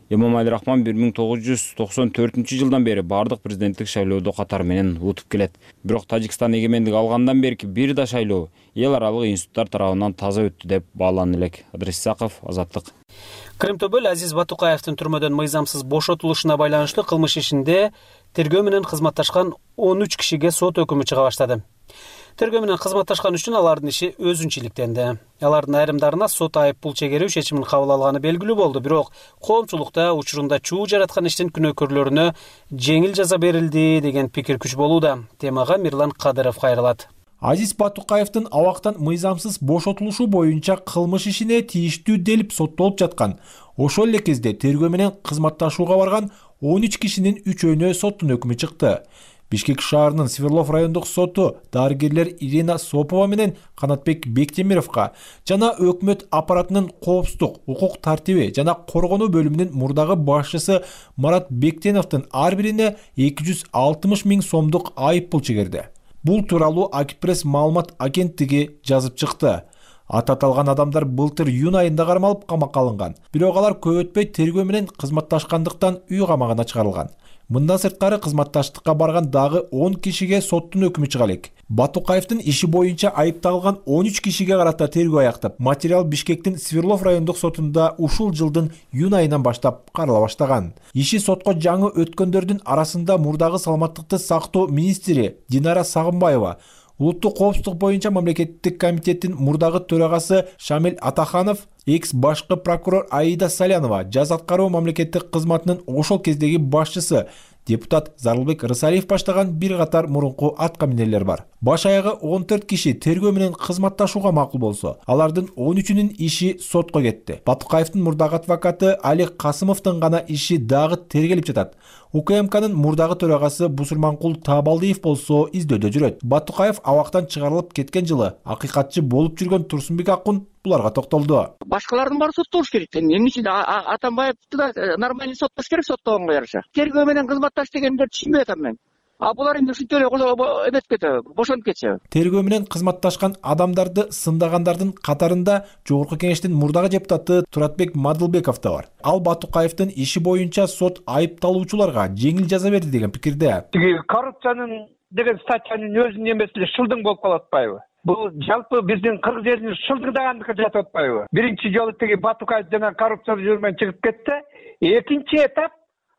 Эмомали Рахмон 1994 жылдан бери бардык президенттик шайлоодо катар менен утуп келет. Бирок Тажикстан эгемендик алгандан берки бир да шайлоо эл аралык институттар тарабынан таза өттү деп бааланат элек. Адрес Исаков, Азаттык. Крымтөбөл Азиз Батукаевдин түрмөдөн мыйзамсыз бошотулушуна байланыштуу кылмыш ишинде тергөө менен кызматташкан 13 кишиге сот өкүмү чыга баштады. Тергөө менен кызматташкан үчүн алардын иши өзүнчүлүктенди. Алардын айрымдарына сот айып пул чегерүү чечимин кабыл алганы белгилүү болду, бирок коомчулукта учурунда чуу жараткан иштин күнөөкөрлөрүнө жеңил жаза берилди деген пикир күч болууда. Темага Мирлан Кадыров кайрылат. Азиз Батукаевдин абактан мыйзамсыз бошотулушу боюнча кылмыш ишине тийиштүү делип соттолуп жаткан. Ошол эле кезде тергөө менен кызматташууга барган 13 кишинин 3-өөнө соттун өкүмү чыкты. Бишкек шаарынын Свердлов райондук соту дарыгерлер Ирина Сопова менен Канатбек Бектемировго жана өкмөт аппаратынын коопсуздук, укук тартиби жана коргонуу бөлүмүнүн мурдагы башчысы Марат Бектеновдун ар бирине 260 000 сомдук айып пул чегерди. Бул тууралуу Акипресс маалымат агенттиги жазып чыкты. Аталган адамдар былтыр июнь айында кармалып камакка алынган. Бирок алар көп өтпөй тергөө менен кызматташкандыктан үй камагына чыгарылган. Мындан сырткары кызматташтыкка барган дагы 10 кишиге соттун өкүмү чыга элек. Батукаевдин иши боюнча айыпталган 13 кишиге карата тергөө аяктап, материал Бишкектин Свердлов райондук сотунда ушул жылдын июнь айынан баштап карала баштаган. Иши сотко жаңы өткөндөрдүн арасында мурдагы саламаттыкты сактоо министри Динара Сагынбаева, Улуттук коопсуздук боюнча мамлекеттик комитеттин мурдагы төрагасы Шамил Атаханов, экс башкы прокурор Аида Салянова, жаз аткаруу мамлекеттик кызматынын ошол кездеги башчысы депутат Зарылбек Рысалиев баштаган бир катар мурунку атка минерлер бар. Баш аягы 14 киши тергөө менен кызматташууга макул болсо, алардын 13-үнүн иши сотко кетти. Батукаевдин мурдагы адвокаты Алик Касымовдун гана иши дагы тергелип жатат. УКМКнын мурдагы төрагасы Бусурманкул Табалдиев болсо издөдө жүрөт. Батукаев абактан чыгарылып кеткен жылы акыйкатчы болуп жүргөн Турсунбек Акун буларга токтолду. Башкалардын баары соттолуш керек. Эмне үчүн Атамбаевди да нормально соттош керек, соттогонго жараша. Тергөө менен кызматташ дегендерди түшүнбөй атам мен. Булар эмне ушинтип эле эметип кетеби, бошонуп кетчү. Тергөө менен кызматташкан адамдарды сындагандардын катарында Жогорку Кеңештин мурдагы депутаты Туратбек Мадылбеков да бар. Ал Батукаевдин иши боюнча сот айыпталуучуларга жеңил жаза берди деген пикирде. Коррупциянын деген статьянын өзүнүн эмеси эле шылдың болуп калып атпайбы? Бул жалпы биздин кыргыз элинин шылдырдагандыкы жатып атпайбы? Биринчи жолу теги Батукаев жана коррупцияны жүрмөн чыгып кетти. Экинчи этап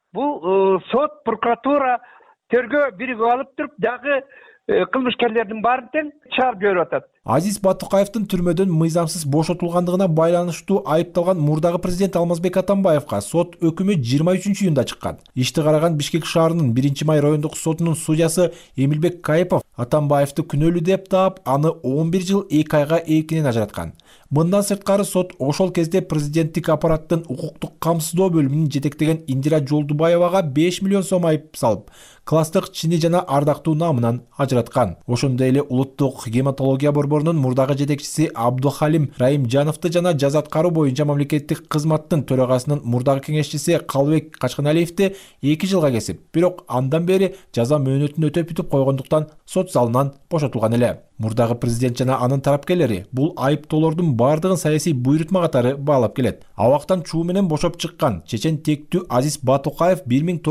бул сот, прокуратура тергөө биригип алып туруп дагы кылмышкерлердин баарын тең чыгарып жиберип атат. Азиз Батукаевдин түрмөдөн мыйзамсыз бошотулгандыгына байланыштуу айыпталган мурдагы президент Алмазбек Атамбаевга сот өкүмү 23 июнда чыккан. Ишти караган Бишкек шаарынын 1-май райондук сотунун судьясы Эмилбек Кайыпов Атамбаевди күнөөлүү деп таап, аны 11 жыл 2 айга эркинен ажыраткан. Мындан сырткары сот ошол кезде президенттик аппараттын укуктук камсыздоо бөлүмүнүн жетектеген Индира Жолдубаевага 5 миллион сом айып салып, класстык чини жана ардактуу намынан ажыраткан. Ошондой эле улуттук гематология борборунун мурдагы жетекчиси Абдухалим Раимжановду жана жаза аткаруу боюнча мамлекеттик кызматтын төрагасынын мурдагы кеңешчиси Калыбек Качканалиевди 2 жылга кесип, бирок андан бери жаза мөөнөтүн өтөп бүтүп койгондуктан сот залынан бошотулган эле. Мурдагы президент жана анын тарапкерлери бул айыптоолордун бардыгын саясий буйрутма катары баалап келет. Абактан чуу менен бошоп чыккан чечен тектүү Азиз Батукаев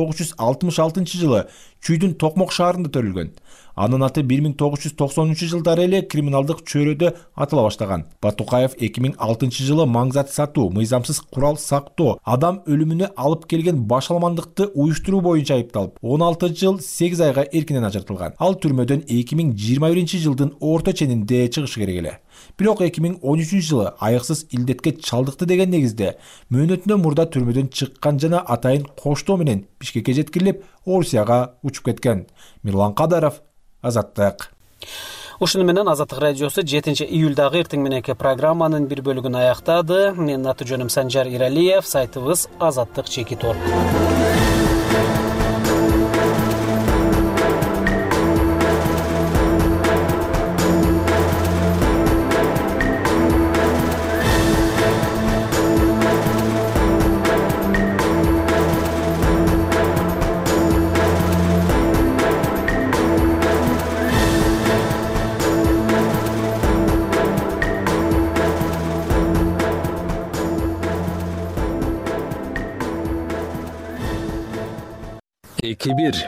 1966 жылы Чүйдүн Токмок шаарында төрүлгөн. Анын аты 1990 жылдары эле криминалдык чөйрөдө атыла баштаган. Батукаев 2006 жылы маңзат сатуу, мыйзамсыз курал сактоо, адам өлүмүнө алып келген башаламандыкты уюштуруу боюнча айыпталып, 16 жыл 8 айга эркинен ажыртылган. Ал түрмөдөн 2021 жылдын орто ченинде чыгышы керек эле. Бирок 2013 жылы айыксыз илдетке чалдыкты деген негизде мөөнөтүнөн мурда түрмөдөн чыккан жана атайын коштоо менен Бишкекке жеткирилип, Орусияга учуп кеткен. Мирлан Кадаров, Азаттык. Ушуну менен Азаттык радиосу 7 июлдагы эртең мененки программанын бир бөлүгүн аяктады. Менин аты жөнүм Санжар Иралиев, сайтыбыз azattik.org. 2-1.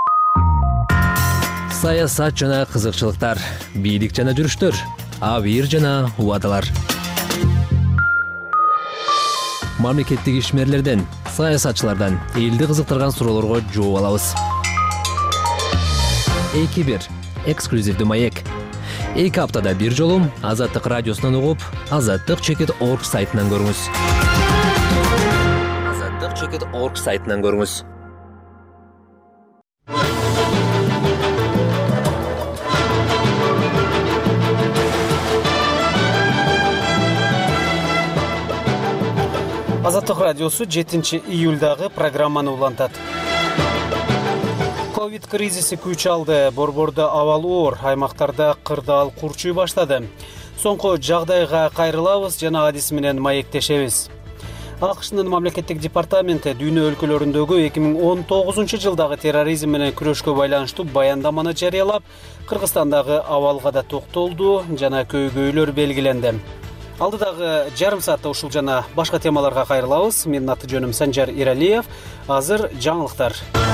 Саясат жана кызыкчылыктар, бийлик жана жүрүштөр, абийир жана убадалар. Мамлекеттик ишмерлерден, саясатчылардан элди кызыктырган суроолорго жооп алабыз. 2-1. Эксклюзивдүү маек. 2 аптада бир жолу Азаттык радиосунан угуп, azattik.org сайтынан көрүңүз. azattik.org сайтынан көрүңүз. Азаттык радиосу 7 июлдагы программаны улантат. Ковид кризиси күч алды. Борбордо абал оор, аймактарда кырдаал курчуй баштады. Соңку жагдайга кайрылабыз жана адис менен маектешебиз. АКШнын мамлекеттик департаменти дүйнө өлкөлөрүндөгү 2019 жылдагы терроризм менен күрөшкө байланыштуу баяндаманы жарыялап, Кыргызстандагы абалга да токтолду жана көйгөйлөр белгиленди. Алдыдагы жарым саатта ушул жана башка темаларга кайрылабыз. Менин аты жөнүм Санжар Иралиев. Азыр жаңылыктар.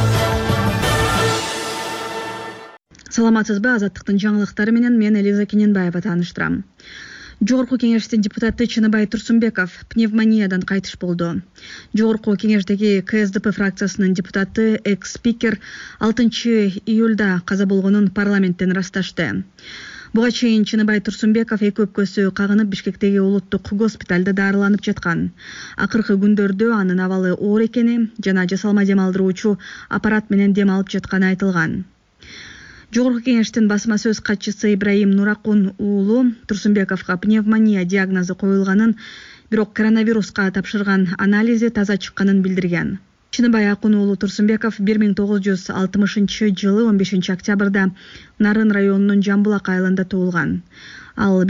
Саламатсызбы, Азаттыктын жаңылыктары менен мен Элиза Кененбаева тааныштырам. Жогорку кеңештин депутаты Чыныбай Турсунбеков пневмониядан кайтыш болду. Жогорку кеңештеги КСДП фракциясынын депутаты экс-спикер 6 июлда каза болгонун парламенттен ырасташты. Буга чейин Чыныбай Турсунбеков эки өпкөсү кагынып Бишкектеги улуттук госпиталда дарыланып жаткан. Акыркы күндөрдө анын абалы оор экени жана жасалма дем алдыруучу аппарат менен дем алып жатканы айтылган. Жогорку кеңештин басма сөз катчысы Ибраим Нуракун уулу Турсунбековго пневмония диагнозу коюлганын, бирок коронавируска тапшырган анализи таза чыкканын билдирген. Чыныбай Акун уулу Турсунбеков 1960 жылы 15 октябрда Нарын районунун Жамбулак айылында туулган. Ал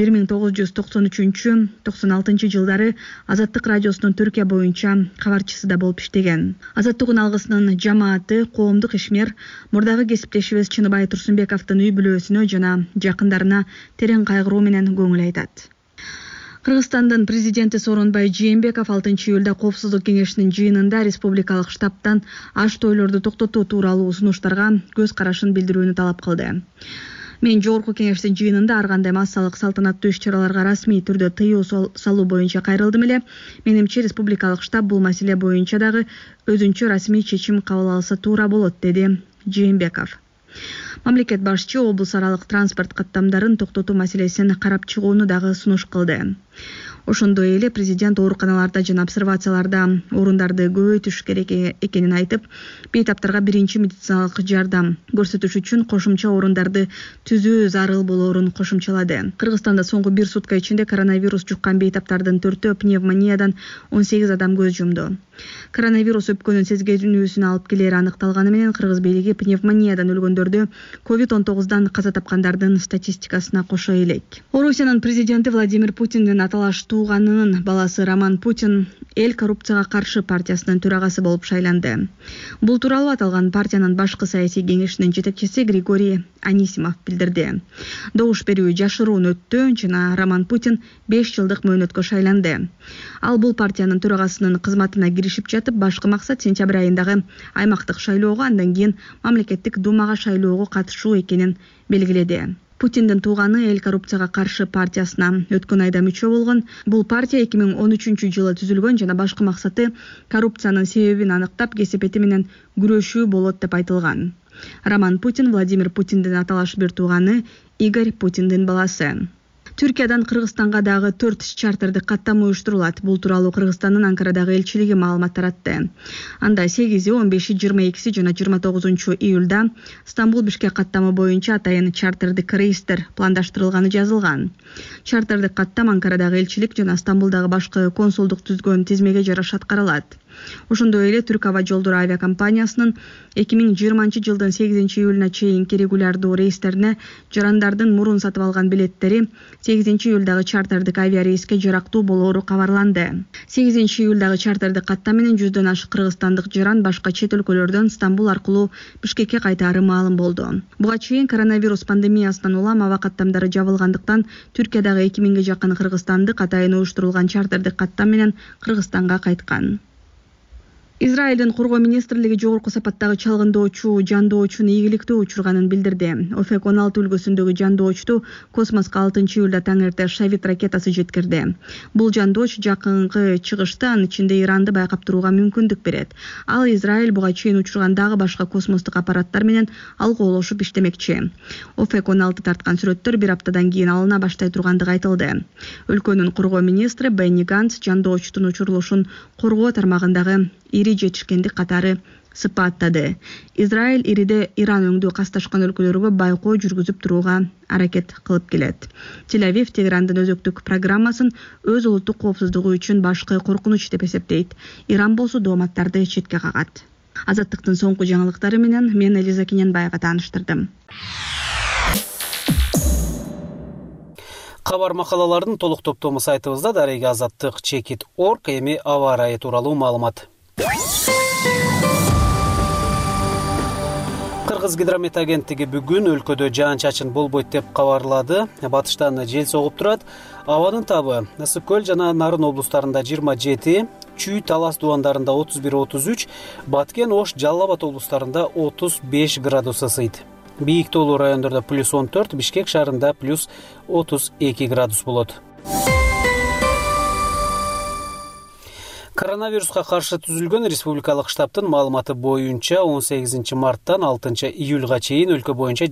1993-96 жылдары Азаттык радиосунун Түркия боюнча кабарчысы да болуп иштеген. Азаттык алгысынын жамааты, коомдук ишмер мурдагы кесиптешибиз Чыныбай Турсунбековдун үй бүлөсүнө жана жакындарына терең кайгыруу менен көңүл айтат. Кыргызстандын президенти Сооронбай Жээнбеков 6 июлда Коопсуздук кеңешинин жыйынында республикалык штабтан аш тойлорду токтотуу тууралуу сунуштарга көз карашын билдирүүнү талап кылды. Мен жогорку кеңештин жыйынында ар кандай массалык салтанаттуу иш-чараларга расмий түрдө тыюу салуу боюнча кайрылдым эле. Менимче республикалык штаб бул маселе боюнча дагы өзүнчө расмий чечим кабыл алса туура болот, деди Жээнбеков. Мамлекет башчы облус аралык транспорт каттамдарын токтотуу маселесин карап чыгууну дагы сунуш кылды. Ошондой эле президент ооруканаларда жана обсервацияларда орундарды көбөйтүш керек экенин айтып, бейтаптарга биринчи медициналык жардам көрсөтүш үчүн кошумча орундарды түзүү зарыл болоорун кошумчалады. Кыргызстанда соңку бир сутка ичинде коронавирус жуккан бейтаптардын 4-өө пневмониядан 18 адам көз жумду. Коронавирус өпкөнүн сезгенүүсүн алып келери аныкталганы менен кыргыз бийлиги пневмониядан өлгөндөрдү COVID-19-дан каза тапкандардын статистикасына кошо элек. Орусиянын президенти Владимир Путиндин аталаш тууганынын баласы Роман Путин эл коррупцияга каршы партиясынын төрагасы болуп шайланды. Бул тууралуу аталган партиянын башкы саясий кеңешинин жетекчиси Григорий Анисимов билдирди. Добуш берүү жашыруун өттү жана Роман Путин 5 жылдык мөөнөткө шайланды. Ал бул партиянын төрагасынын кызматына киришип жатып, башкы максат сентябрь айындагы аймактык шайлоого, андан кийин мамлекеттик думага шайлоого катышуу экенин белгиледи. Путиндин тууганы эл коррупцияга каршы партиясына өткөн айда мүчө болгон. Бул партия 2013 жылы түзүлгөн жана башкы максаты коррупциянын себебин аныктап, кесепети менен күрөшүү болот деп айтылган. Роман Путин Владимир Путиндин аталаш бир тууганы, Игорь Путиндин баласы. Түркиядан Кыргызстанга дагы 4 чартердик каттам уюштурулат. Бул тууралуу Кыргызстандын Анкарадагы элчилиги маалымат таратты. Анда 8, 15, 22 жана 29 июлда Стамбул Бишкек каттамы боюнча атайын чартердик рейстер пландаштырылганы жазылган. Чартердик каттам Анкарадагы элчилик жана Стамбулдагы башкы консулдук түзгөн тизмеге жараша аткарылат. Ошондой эле Түрк аба жолдору авиакомпаниясынын 2020 жылдын 8 июлуна чейинки регулярдуу рейстерине жарандардын мурун сатып алган билеттери 8 июлдагы чартердик авиарейске жарактуу болоору кабарланды. 8 июлдагы чартердик каттам менен 100дөн ашык кыргызстандык жаран башка чет өлкөлөрдөн Стамбул аркылуу Бишкекке кайтаары маалым болду. Буга чейин коронавирус пандемиясынан улам аба каттамдары жабылгандыктан Түркиядагы 2000ге жакын кыргызстандык атайын уюштурулган чартердик каттам менен Кыргызстанга кайткан. Израилдин коргоо министрлиги жогорку сапаттагы чалгындоочу жандоочун ийгиликтүү учурганын билдирди. ОФЕК 16 үлгүсүндөгү жандоочту космоско 6-июлда таңерте Шавит ракетасы жеткирди. Бул жандооч жакынкы чыгышты, анын ичинде Иранды байкап турууга мүмкүндүк берет. Ал Израиль буга чейин учурган дагы башка космостук аппараттар менен алгоолошуп иштемекчи. ОФЕК 16 тарткан сүрөттөр бир аптадан кийин алына баштай тургандыгы айтылды. Өлкөнүн коргоо министри Бенни Ганц жандоочтун учурулушун коргоо тармагындагы ири жетишкендик катары сыпаттады. Израиль ириде Иран өңдүү касташкан өлкөлөргө байкоо жүргүзүп турууга аракет кылып келет. Тель-Авив Тегерандын өзөктүк программасын өз улуттук коопсуздугу үчүн башкы коркунуч деп эсептейт. Иран болсо дооматтарды четке кагат. Азаттыктын соңку жаңылыктары менен мен Элиза Кененбаева тааныштырдым. Кабар макалалардын толук топтому сайтыбызда дареги azattik.org эми аба ырайы тууралуу маалымат. Кыргыз гидромет агенттиги бүгүн өлкөдө жаан-чачын болбойт деп кабарлады. Батыштан жел согуп турат. Абанын табы Ысык көл жана Нарын облустарында 27, Чүй, Талас дубандарында 31-33, Баткен, Ош, Жалал Абад облустарында 35 градус ысыйт. Бийик тоолуу райондордо +14, Бишкек шаарында +32 градус болот. Коронавируска каршы түзүлгөн республикалык штабтын маалыматы боюнча 18 марттан 6 июлга чейин өлкө боюнча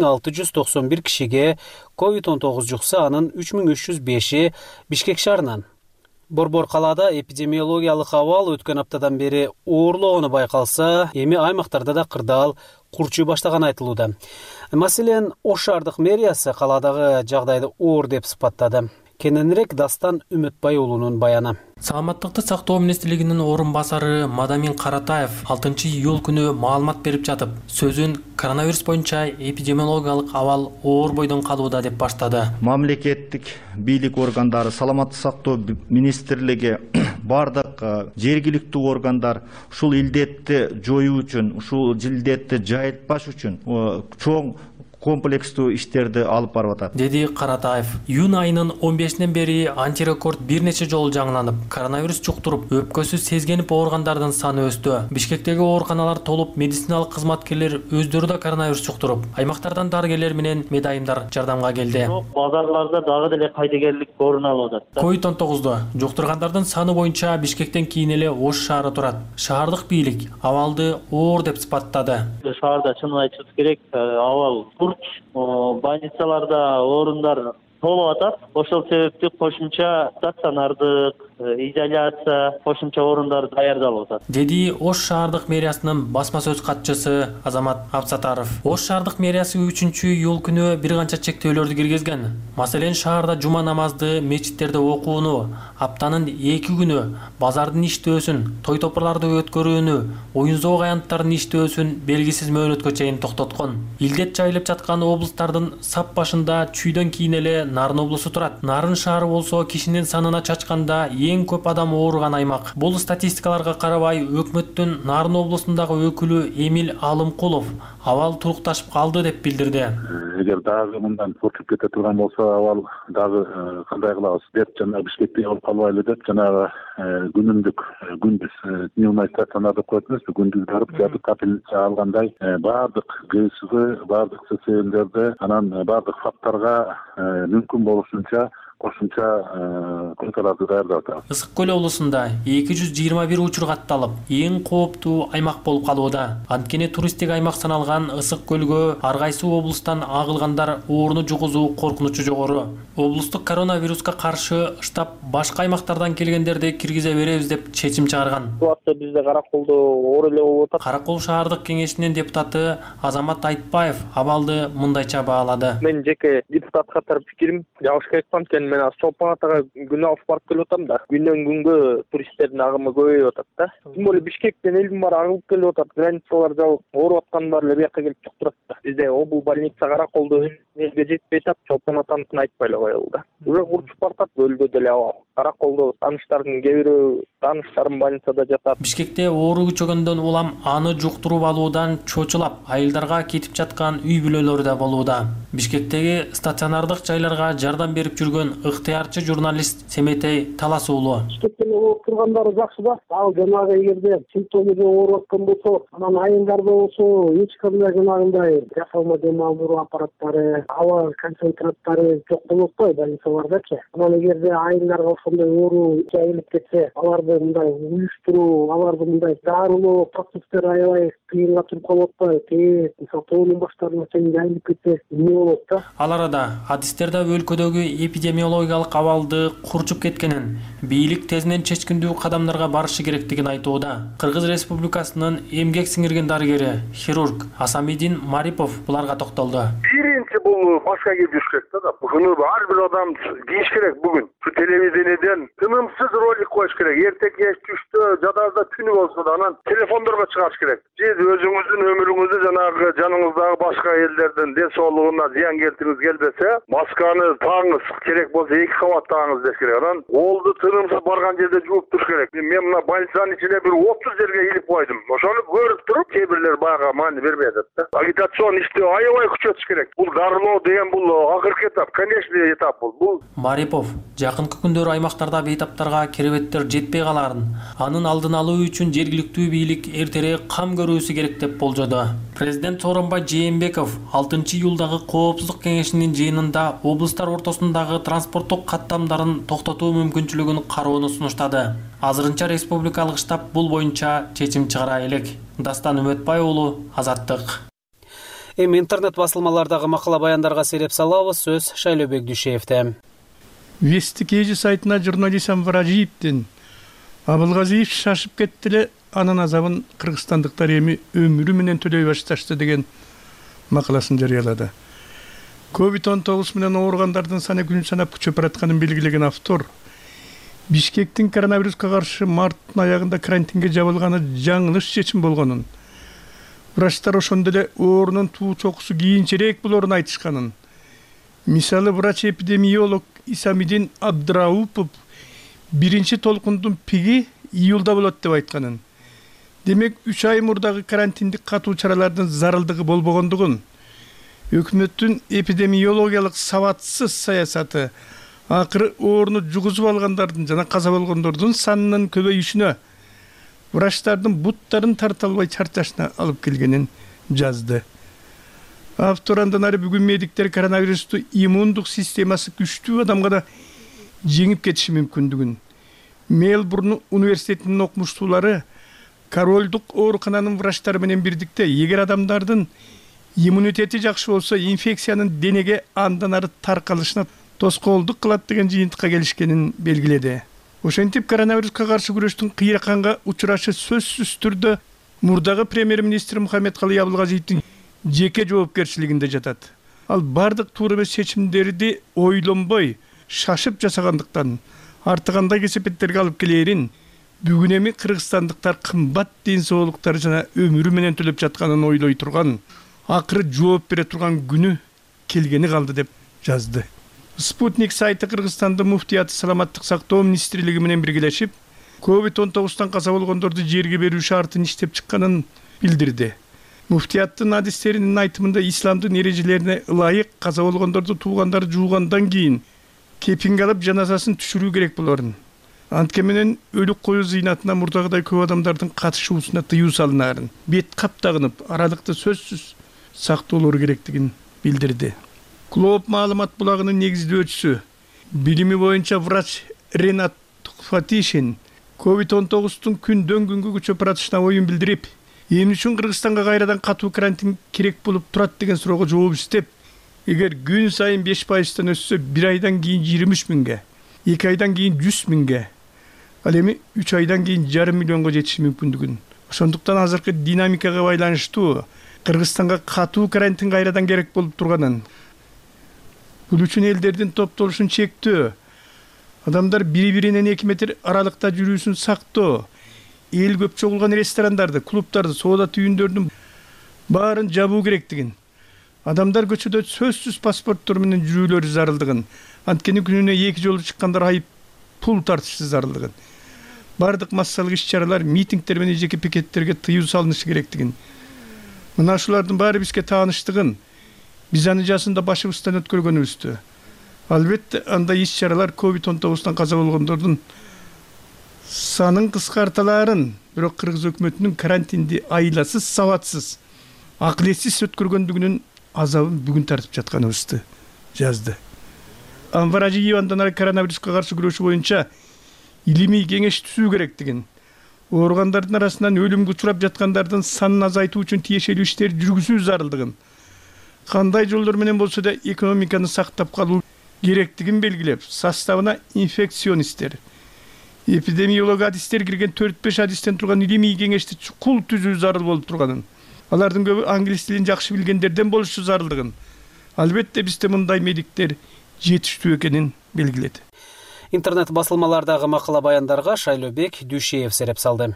7691 кишиге COVID-19 жукса, анын 3305-и Бишкек шаарынан. Борбор калаада эпидемиологиялык абал өткөн аптадан бери оорлогону байкалса, эми аймактарда да кырдаал курчуй баштаганы айтылууда. Маселен, Ош шаардык мэриясы калаадагы жагдайды оор деп сыпаттады. Кененирээк Дастан Үмүтбай уулунун баяны. Саламаттыкты сактоо министрлигинин орун басары Мадамин Каратаев 6 июл күнү маалымат берип жатып, сөзүн коронавирус боюнча эпидемиологиялык абал оор бойдон калууда деп баштады. Мамлекеттик бийлик органдары, саламаттык сактоо министрлиги, бардык жергиликтүү органдар ушул илдетти жоюу үчүн, ушул илдетти жайылтпаш үчүн чоң комплекстүү иштерди алып барып атат, деди Каратаев. Июнь айынын 15-нен бери антирекорд бир нече жолу жаңыланып, коронавирус жуктуруп, өпкөсү сезгенип ооргандардын саны өстү. Бишкектеги ооруканалар толуп, медициналык кызматкерлер өздөрү да коронавирус жуктуруп, аймактардан дарыгерлер менен медайымдар жардамга келди. Базарларда дагы деле кайдыгерлик орун алып атат. COVID-19 жуктургандардын саны боюнча Бишкектен кийин эле Ош шаары турат. Шаардык бийлик абалды оор деп сыпаттады. Шаарда чынын айтышыбыз керек, абал больницаларда орундар толуп атат. Ошол себептен кошумча стационардык изоляция, кошумча орундар даярдалып атат, деди Ош шаардык мэриясынын басма сөз катчысы Азамат Абсатаров. Ош шаардык мэриясы 3 июл күнү бир канча чектөөлөрдү киргизген. Маселен, шаарда жума намазды мечиттерде окууну, аптанын 2 күнү базардын иштөөсүн, той топурларды өткөрүүнү, оюн-зоок аянттардын иштөөсүн белгисиз мөөнөткө чейин токтоткон. Илдет жайылып жаткан облустардын сап башында Чүйдөн кийин эле Нарын облусу турат. Нарын шаары болсо кишинин санына чачканда эң көп адам ооруган аймак. Бул статистикаларга карабай, өкмөттүн Нарын облусундагы өкүлү Эмил Алымкулов абал турукташып калды деп билдирди. Эгер дагы мындан турчуп кете турган болсо, абал дагы кандай кылабыз деп, жана Бишкекте болуп калбайлы деп, жанагы күнүмдүк күндүз дневной стационар деп коет эмеспи, күндүз барып жатып капельница алгандай баардык ГСВ, баардык ССНдерде, анан баардык фактарга мүмкүн болушунча кошумча койкаларды даярдап атабыз. Ысык көл облусунда 221 учур катталып, эң кооптуу аймак болуп калууда. Анткени туристтик аймак саналган Ысык көлгө ар кайсы облустан агылгандар ооруну жугузуу коркунучу жогору. Облустук коронавируска каршы штаб башка аймактардан келгендерди киргизе беребиз деп чечим чыгарган. Бул акта бизде Караколдо оор эле болуп атат. Каракол шаардык кеңешинин депутаты Азамат Айтбаев абалды мындайча баалады. Мен жеке депутат катары пикирим жабыш керек анткени мен Чолпон атага күнү алып барып келип атам да. Күндөн күнгө туристтердин агымы көбөйүп атат да. Тим более Бишкектен элдин баары агылып келип атат. Границалар жабылып, ооруп аткан баары эле бияка келип чуктурат да. Бизде обул больница Караколдо элге жетпей атат, Чолпон атанысын айтпай эле коелду. Уже курчуп баратат өлкө деле абал. Караколдо таныштардын кээ бирөө тааныштарым больницада жатат. Бишкекте оору күчөгөндөн улам аны жуктуруп алуудан чочулап, айылдарга кетип жаткан үй бүлөлөр да болууда. Бишкектеги стационардык жайларга жардам берип жүргөн ыктыярчы журналист Семетей Талас уулу. Бишкектен ооруп тургандары жакшы да. Ал жанагы эгерде симптому же ооруп аткан болсо, анан айылдарда болсо эч кандай жанагындай жасалма дем алдыруу аппараттары, аба концентраттары жок болуп атпайбы больницалардачы. Анан эгерде айылдарга ошондой оору жайылып кетсе, аларды мындай уюштуруу, аларды мындай дарылоо процесстер аябай кыйынга туруп калып атпайбы. Мисалы тоонун баштарына чейин жайылып кетсе, эмне болот да? Ал арада адистерде өлкөдөгү эпидемиологиялык абалды курчуп кеткенин, бийлик тезинен чечкиндүү кадамдарга барышы керектигин айтууда. Кыргыз Республикасынын эмгек сиңирген дарыгери, хирург Асамидин Марипов буларга токтолду. Биринчи бул башка келип жүрүш керек да. Буну ар бир адам кийиш керек бүгүн. Şu телевидениеден тынымсыз ролик коюш керек. Эрте кеч түштө, жадазда түнү болсо да анан телефондорго чыгарыш керек. Сиз өзүңүздүн өмүрүңүздү жанагы жаныңыздагы башка элдердин ден соолугуна зыян келтиргиңиз келбесе, масканы тагыңыз, керек болсо 2 кабат тагыңыз деш керек. Анан колду тынымсыз барган жерде жууп туруш керек. Мен мына больницанын ичине bir 30 жерге илип койдум. Ошону көрүп туруп, кээ бирлер бага маани бербей атат да. Агитацион ишти аябай күчөтүш керек. Бул дарылоо деген бул акыркы этап, конечный этап бул. Марипов жакынкы күндөр аймактарда бейтаптарга керебеттер жетпей каларын, анын алдын алуу үчүн жергиликтүү бийлик эртерээк кам көрүүсү керек деп болжоду. Президент Сооронбай Жээнбеков 6-июлдагы коопсуздук кеңешинин жыйынында облустар ортосундагы транспорттук каттамдарын токтотуу мүмкүнчүлүгүн кароону сунуштады. Азырынча республикалык штаб бул боюнча чечим чыгара элек. Дастан Үмөтбай уулу, Азаттык. Эми интернет басылмалардагы макала баяндарга сереп салабыз. Сөз Шайлообек Дүйшеевде. Вестик эжи сайтына журналист Амваражиевдин Абылгазиев шашып кетти эле, анын азабын кыргызстандыктар эми өмүрү менен төлөй башташты деген макаласын жарыялады. COVID-19 менен ооругандардын саны күн санап күчөп баратканын белгилеген автор Бишкектин коронавируска каршы марттын аягында карантинге жабылганы жаңылыш чечим болгонун, врачтар ошондо эле оорунун туу чокусу кийинчерээк болоорун айтышканын, мисалы врач-эпидемиолог Исамидин Абдраупов биринчи толкундун пиги июлда болот деп айтканын. Демек 3 ай мурдагы карантиндик катуу чаралардын зарылдыгы болбогондугун, өкмөттүн эпидемиологиялык сабатсыз саясаты акыры ооруну жугузуп алгандардын жана каза болгондордун санынын көбөйүшүнө, врачтардын буттарын тарта албай чарчашына алып келгенин жазды. Автор андан ары бүгүн медиктер коронавирусту иммундук системасы күчтүү адамга да жеңип кетиши мүмкүндүгүн, Мелбурн университетинин окумуштуулары королдук оорукананын врачтары менен бирдикте эгер адамдардын иммунитети жакшы болсо инфекциянын денеге андан ары таркалышына тоскоолдук кылат деген жыйынтыкка келишкенин белгиледи. Ошентип коронавируска каршы күрөштүн кыйраканга учурашы сөзсүз түрдө мурдагы премьер-министр Мухаммедкалый Абылгазиевдин жеке жоопкерчилигинде жатат. Ал бардык туура эмес чечимдерди ойлонбой, шашып жасагандыктан артыгандай кесепеттерге алып келээрин, бүгүн эми кыргызстандыктар кымбат ден соолуктары жана өмүрү менен төлөп жатканын ойлой турган, акыры жооп бере турган күнү келгени калды деп жазды. Спутник сайты Кыргызстандын муфтияты саламаттык сактоо министрлиги менен биргелешип, COVID-19 каза болгондорду жерге берүү шартын иштеп чыкканын билдирди. Муфтияттын адистеринин айтымында исламдын эрежелерине ылайык каза болгондорду туугандары жуугандан кийин кепинге алып жаназасын түшүрүү керек болорун. Антке менен өлүк коюу зыйнатына мурдагыдай көп адамдардын катышуусуна тыюу салынаарын, бет кап тагынып, аралыкты сөзсүз сактоолору керектигин билдирди. Клоп маалымат булагынын негиздөөчүсү, билими боюнча врач Ренат Фатишин COVID-19 күндөн күнгө күчөп баратышына оюн билдирип, эмне үчүн Кыргызстанга кайрадан катуу карантин керек болуп турат деген суроого жооп издеп, эгер күн сайын 5%-тан өссө 1 айдан кийин 23 миңге, 2 айдан кийин 100 миңге, ал эми 3 айдан кийин 5 миллионго жетиши мүмкүндүгүн. Ошондуктан азыркы динамикага байланыштуу Кыргызстанга катуу карантин кайрадан керек болуп турганын, бул үчүн элдердин топтолушун чектөө, адамдар бири-биринен 2 метр аралыкта жүрүүсүн сактоо, эл көп чогулган ресторандарды, клубтарды, соода түйүндөрдүн баарын жабуу керектигин, адамдар көчөдө сөзсүз паспорттор менен жүрүүлөрү зарылдыгын, анткени күнүнө 2 жолу чыккандар айып пул тартышы зарылдыгын, бардык массалык иш-чаралар, митингдер менен жеке пикеттерге тыюу салынышы керектигин, мына ушулардын баары бизге тааныштыгын, Биз аны жасында башыбыздан өткөргөнүбүздү. Албетте андай иш-чаралар COVID-19 каза болгондордун санын кыскарталарын, бирок Кыргыз өкмөтүнүн карантинди айласыз, сабатсыз, акылетсиз өткөргөндүгүнүн азабын бүгүн тартып жатканыбызды жазды. Анвар Ажиев андан ары коронавируска каршы күрөшүү боюнча илимий кеңеш түзүү керектигин, ооругандардын арасынан өлүмгө учурап жаткандардын санын азайтуу үчүн тиешелүү иштер жүргүзүү зарылдыгын, кандай жолдор менен болсо да экономиканы сактап калуу керектигин белгилеп, составына инфекционисттер, эпидемиолог адистер кирген 4-5 адистен турган илимий кеңешти чукул түзүү зарыл болуп турганын, алардын көбү англис тилин жакшы билгендерден болушу зарылдыгын, албетте бизде мындай медиктер жетиштүү экенин белгиледи. Интернет басылмалардагы макала баяндарга Шайлообек Дүйшеев сереп салды.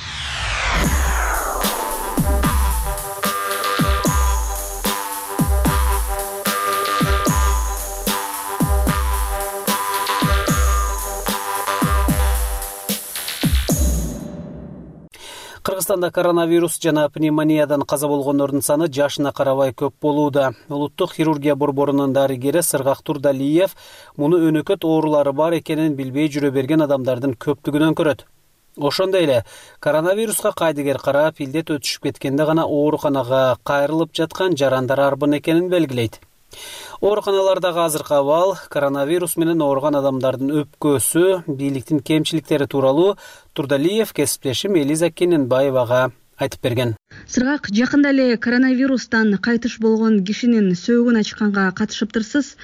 Кыргызстанда коронавирус жана пневмониядан каза болгондордун саны жашына карабай көп болууда. Улуттук хирургия борборунун дарыгери Сыргак Турдалиев муну өнөкөт оорулары бар экенин билбей жүрө берген адамдардын көптүгүнөн көрөт. Ошондой эле коронавируска кайдыгер карап илдет өтүшүп кеткенде гана ооруканага кайрылып жаткан жарандар арбын экенин белгилейт. Ооруканалардагы азыркы абал, коронавирус менен ооруган адамдардын өпкөсү, бийликтин кемчиликтери тууралуу Турдалиев кесиптешим Элиза Кененбаевага айтып берген. Сыргак, жакында эле коронавирустан кайтыш болгон кишинин сөөгүн ачканга катышыптырсыз.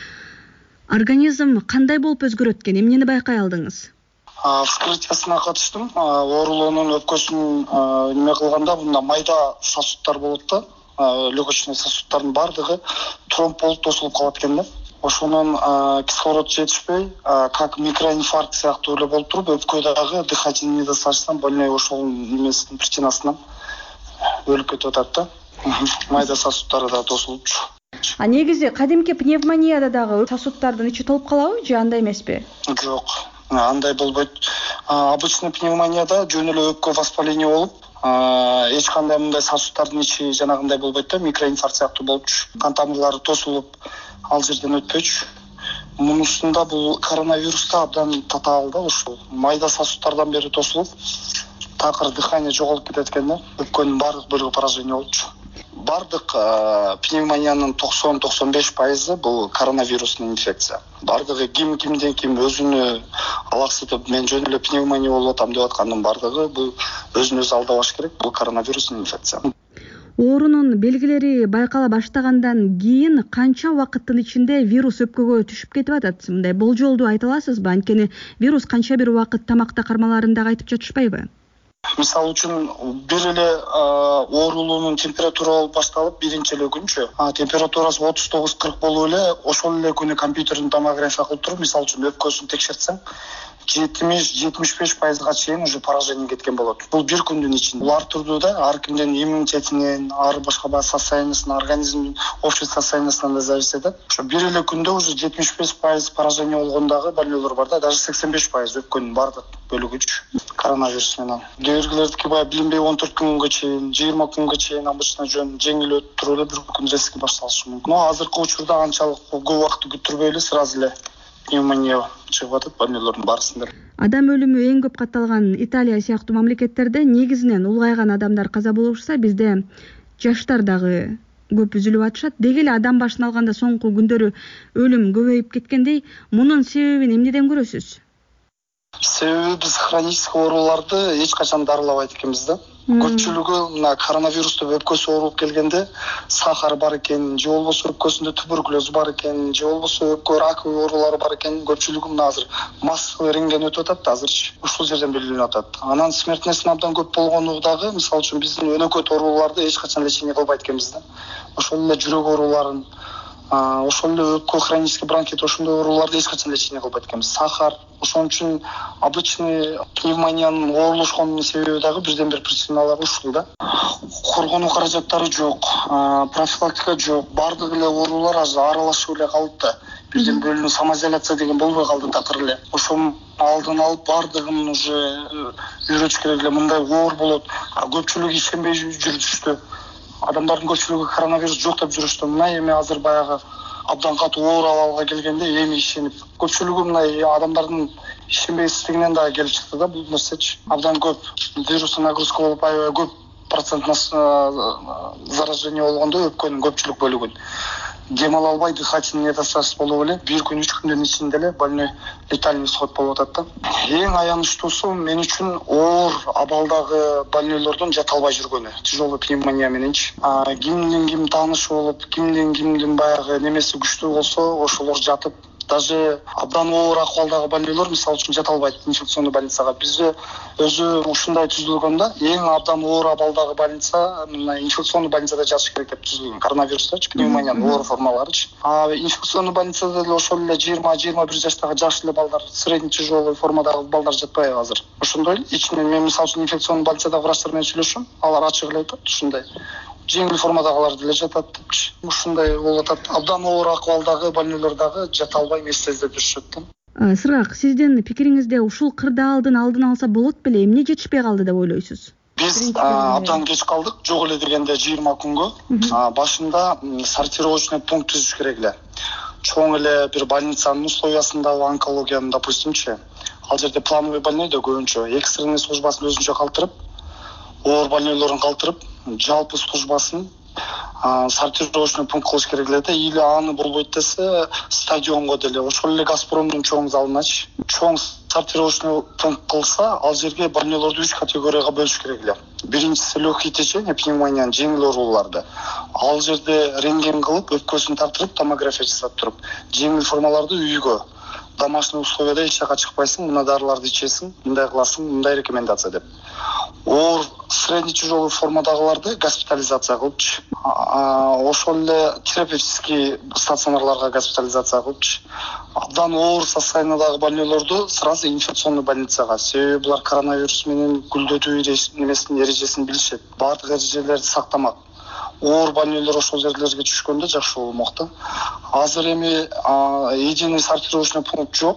Организм кандай болуп өзгөрөт экен, эмнени байкай алдыңыз? Вскрытиясына катыштым. Оорулуунун өпкөсүн неме кылганда мында майда сосудтар болот да. Легочный сосудтардын бардыгы тромб болуп тосулуп калат экен да. Ошонун кислород жетишпей, как микроинфаркт сыяктуу эле болуп туруп, өпкө дагы дыхательный недостаточно больной ошол немесинин причинасынан өлүп кетип атат да. Майда сосудтары да тосулупчу. Негизи кадимки пневмонияда дагы сосудтардын ичи толуп калабы же андай эмеспи? Жок, андай болбойт. Обычный пневмонияда жөн эле өпкө воспаление болуп, эч кандай мындай сосудтардын ичи жанагындай болбойт да, микроинфаркт сыяктуу болупчу. Кан тамырлары тосулуп, ал жерден өтпөчү. Мунусунда бул коронавируста абдан татаал да, ушул майда сосудтардан бери тосулуп, такыр дыхание жоголуп кетет экен да, өпкөнүн бардык бөлүгү поражение болчу. Бардык пневмониянын 90-95% бул коронавирусный инфекция. Бардыгы кимден ким өзүнө алаксытып, мен жөн эле пневмония болуп атам деп аткандын бардыгы бул өзүн өзү алдабаш керек, бул коронавирусный инфекция. Оорунун белгилери байкала баштагандан кийин канча убакыттын ичинде вирус өпкөгө түшүп кетип атат? Мындай болжолду айта аласызбы? Анткени вирус канча бир убакыт тамакта кармаларында кайтып жатышпайбы? Мисалы үчүн бир эле оорулуунун температура болуп башталып, биринчи эле күнчү температурасы 39-40 болуп эле, ошол эле күнү компьютердин томография кылып туруп, мисалы үчүн өпкөсүн текшертсең, 70-75%га чейин уже поражение кеткен болот. Бул бир күндүн ичинде. Бул ар турдуу да, ар кимдин иммунитетинен, ар башка состояниясынан, организмдин общий состояниясынан да зависит этет. Ошо бир эле күндө уже 75% поражение болгондагы больнойлор бар да, даже 85% өпкөнүн бардык бөлүгүчү коронавирус менен. Белгилердики баягы билинбей 14 күнгө чейин, 20 күнгө чейин обычно жеңил өтүп туруп эле бир күн резко башталышы мүмкүн. Но азыркы учурда анчалык көп убакыт күттүрбөй эле сразу эле пневмония чыгып атат больнойлордун барысында. Адам өлүмү эң көп катталган Италия сыяктуу мамлекеттерде негизинен улгайган адамдар каза болушса, бизде жаштар дагы көп үзүлүп атышат. Деги эле адам башын алганда соңку күндөрү өлүм көбөйүп кеткендей, мунун себебин эмнеден көрөсүз? Себеби биз хронический ооруларды эч качан дарылабайт экенбиз да. Көпчүлүгү мына коронавирусту өпкөсү ооруп келгенде сахар бар экен, же болбосо өпкөсүндө туберкулез бар экен, же болбосо өпкө раковый оорулары бар экен, көпчүлүгү мына азыр массовый рентген өтүп атат да, азырчы ушул жерден белгиленип атат. Анан смертностун абдан көп болгону дагы, мисалы үчүн биздин өнөкөт ооруларды эч качан лечение кылбайт экенбиз да. Ошол эле жүрөк ооруларын, ошол эле өпкө хронический бронхит, ошондой ооруларды эч качан лечение кылбайт экенбиз. Сахар, ошон үчүн обычный пневмониянын оорулушконунун себеби дагы бирден бир причиналары ушул да. Коргонуу каражаттары жок, профилактика жок, бардык эле оорулар азыр аралашып эле калды да. Бирден бөлүнүп самоизоляция деген болбой калды такыр эле. Ошонун алдын алып бардыгын уже үйрөтүш керек эле, мындай оор болот. Көпчүлүк ишенбей жүрүштү. адамдардын көпчүлүгү коронавирус жок деп жүрүштү. Мына эми азыр баягы абдан катуу оор абалга келгенде эми ишенип, көпчүлүгү мына адамдардын ишенбестигинен дагы келип чыкты да бул нерсечи. Абдан көп вирустун нагрузка болуп, аябай көп процент заражение болгондо өпкөнүн көпчүлүк бөлүгүн дем ала албай, дыхательный недостаточность болуп эле 1 күн 3 күндүн ичинде эле больной летальный исход болуп атат да. Эң аянычтуусу мен үчүн оор абалдагы больнойлордун жата албай жүргөнү, тяжелый пневмония мененчи. Кимдин ким тааныш болуп, кимдин баягы немеси күчтүү болсо, ошолор жатып, даже абдан оор акыбалдагы больнойлор мисалы үчүн жата албайт инфекционный больницага. Бизде өзү ушундай түзүлгөн да, эң абдан оор абалдагы больница мына инфекционный больницада жатыш керек деп түзүлгөн. Коронавирустачы, пневмониянын оор формаларычы. Инфекционный больницада деле ошол эле 20-21 жаштагы жаш эле балдар, средний тяжелый формадагы балдар жатпайбы азыр. Ошондой ичинен мен мисалы үчүн инфекционный больницадагы врачтар менен сүйлөшөм, алар ачык эле айтат ушундай. Жеңил формадагылар деле жатат депчи. Ушундай болуп атат. Абдан оор акыбалдагы больнойлор дагы жата албай месте издеп жүрүшөт да. Сыргак, сиздин пикириңизде ушул кырдаалдын алдын алса болот беле, эмне жетишпей калды деп ойлойсуз? Биз абдан кеч калдык, жок эле дегенде 20 күнгө. Башында сортировочный пункт түзүш керек эле. Чоң эле бир больницанын условиясындагы онкологияны, допустимчи, ал жерде плановый больной да көбүнчө экстренный службасын өзүнчө калтырып, оор больнойлорун калтырып, жалпы службасын сортировочный пункт кылыш керек эле да. Или аны болбойт десе стадионго деле, ошол эле Газпромдун чоң залыначы чоң сортировочный пункт кылса, ал жерге больнойлорду 3 категорияга бөлүш керек эле. Биринчиси легкий течение, пневмонияны жеңил ооруларды. Ал жерде рентген кылып, өпкөсүн тартырып, томография жасап туруп, жеңил формаларды үйгө домашний условияда эч жака чыкпайсың, мына дарыларды ичесиң, мындай кыласың, мындай рекомендация деп. Оор средний тяжелый формадагыларды госпитализация кылыпчы. Ошол эле терапевтический стационарларга госпитализация кылыпчы. Абдан оор состояниедагы больнойлорду сразу инфекционный больницага. Себеби булар коронавирус менен гүлдөтүү немесин эрежесин билишет. Бардык эрежелерди сактамак. Оор больнойлор ошол жерлерге түшкөндө жакшы болмок да. Азыр эми единый сортировочный пункт жок.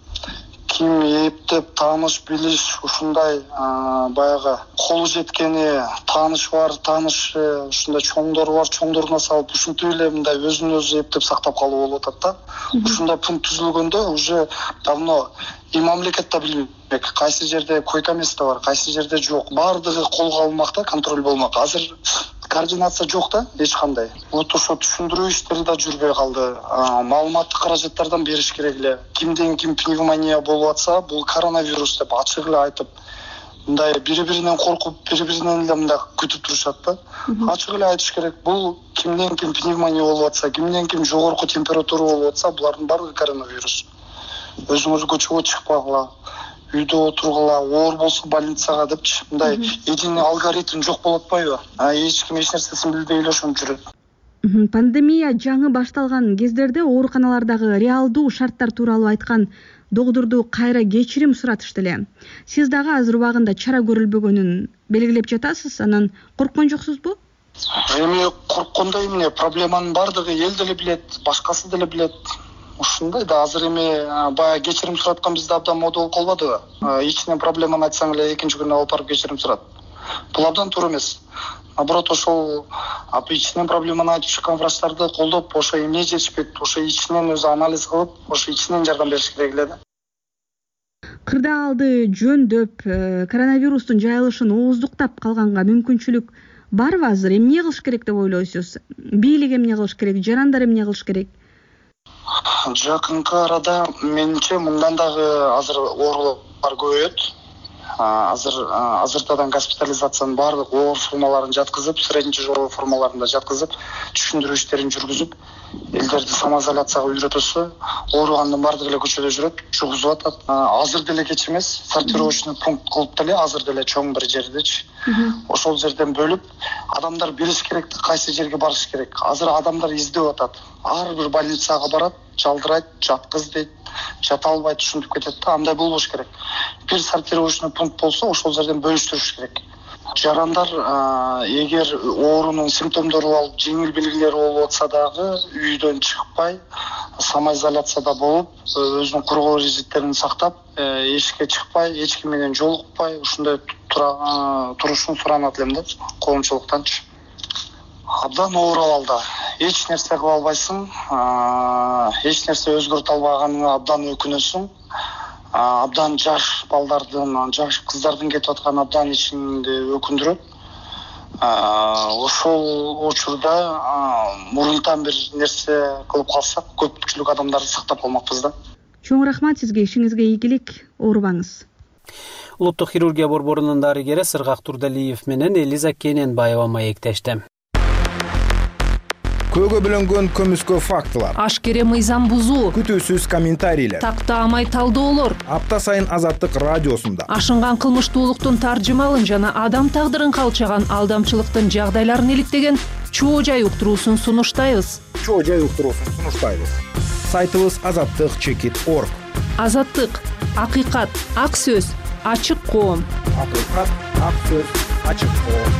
Ким эптеп тааныш билиш ушундай баягы колу жеткени, тааныш бар, таанышы ушундай чоңдор бар, чоңдоруна салып ушинтип эле мындай өзүн өзү эптеп сактап калуу болуп атат да. Ушундай пункт түзүлгөндө уже давно и мамлекет да билмек, кайсы жерде койка место бар, кайсы жерде жок. Бардыгы колго алынмак да, контроль болмак. Азыр координация жок да, эч кандай. Вот ошо түшүндүрүү иштери да жүрбөй калды. Маалыматтык каражаттардан бериш керек эле. Кимден ким пневмония болуп атса, бул коронавирус деп ачык эле айтып, мындай бири-биринен коркуп, бири-биринен эле мындай күтүп турушат да. Ачык эле айтыш керек. Бул кимден ким пневмония болуп атса, кимден ким жогорку температура болуп атса, булардын баардыгы коронавирус. Өзүңүз көчөгө чыкпагыла, үйдө отургула, оор болсо больницага депчи. Мындай единый алгоритм жок болуп атпайбы? Эч ким эч нерсесин билбей эле ошентип жүрөт. Пандемия жаңы башталган кездерде ооруканалардагы реалдуу шарттар тууралуу айткан докторду кайра кечирим суратышты эле. Сиз дагы азыр убагында чара көрүлбөгөнүн белгилеп жатасыз, анан корккон жоксузбу? Эми корккондой эмне, проблеманын бардыгы эл деле билет, башкасы деле билет. Ушундай да азыр эми баягы кечирим сураткан бизде абдан мода болуп калбадыбы? Ичинен проблеманы айтсаң эле экинчи күнү алып барып кечирим сурат. Бул абдан туура эмес. Наоборот, ошол ичинен проблеманы айтып чыккан врачтарды колдоп, ошо эмне жетишпейт, ошо ичинен өзү анализ кылып, ошо ичинен жардам бериш керек эле да. Кырдаалды жөндөп, коронавирустун жайылышын ооздуктап калганга мүмкүнчүлүк барбы азыр? Эмне кылыш керек деп ойлойсуз? Бийлик эмне кылыш керек, жарандар эмне кылыш керек? Жакынкы арада менимче мындан дагы азыр оорулар көбөйөт. Азыртадан госпитализациянын баардык оор формаларын жаткызып, средний тяжелый формаларын да жаткызып, түшүндүрүү иштерин жүргүзүп, элдерди самоизоляцияга үйрөтөсө, ооругандын баардыгы эле көчөдө жүрөт, жугузуп атат. Азыр деле кеч эмес, сортировочный пункт кылып деле азыр деле чоң бир жердечи. Ошол жерден бөлүп, адамдар билиш керек, кайсы жерге барыш керек. Азыр адамдар издеп атат. Ар бир больницага барат, жалдырайт, жаткыз дейт, жата албайт, түшүнүп кетет да. Андай болбош керек. Бир сортировочный пункт болсо, ошол жерден бөлүштүрүш керек. Жарандар эгер оорунун симптомдору алып, жеңил белгилери болуп атса дагы үйдөн чыкпай, самоизоляцияда болуп, өзүнүн коргоо режимдерин сактап, эшикке чыкпай, эч ким менен жолукпай, ушундай турушун суранат элем да коомчулуктанчы. абдан оор абалда. Эч нерсе кыла албайсың, эч нерсе өзгөртө албаганыңа абдан өкүнөсүң. Абдан жаш балдардын, жаш кыздардын кетип атканы абдан ичиңди өкүндүрөт. Ошол учурда мурунтан бир нерсе кылып калсак, көпчүлүк адамдарды сактап калмакпыз да. Чоң рахмат сизге, ишиңизге ийгилик, оорубаңыз. Улуттук хирургия борборунун дарыгери Сыргак Турдалиев менен Элиза Кененбаева маектешти. Көөгө бөлөнгөн көмүскө фактылар, ашкере мыйзам бузуу, күтүүсүз комментарийлер, тактаамай талдоолор апта сайын Азаттык радиосунда ашынган кылмыштуулуктун таржымалын жана адам тагдырын калчаган алдамчылыктын жагдайларын иликтеген чоо жай уктуруусун сунуштайбыз. Сайтыбыз azattik.org. Азаттык, акыйкат, ак сөз, ачык коом. Акыйкат, ак сөз, ачык коом.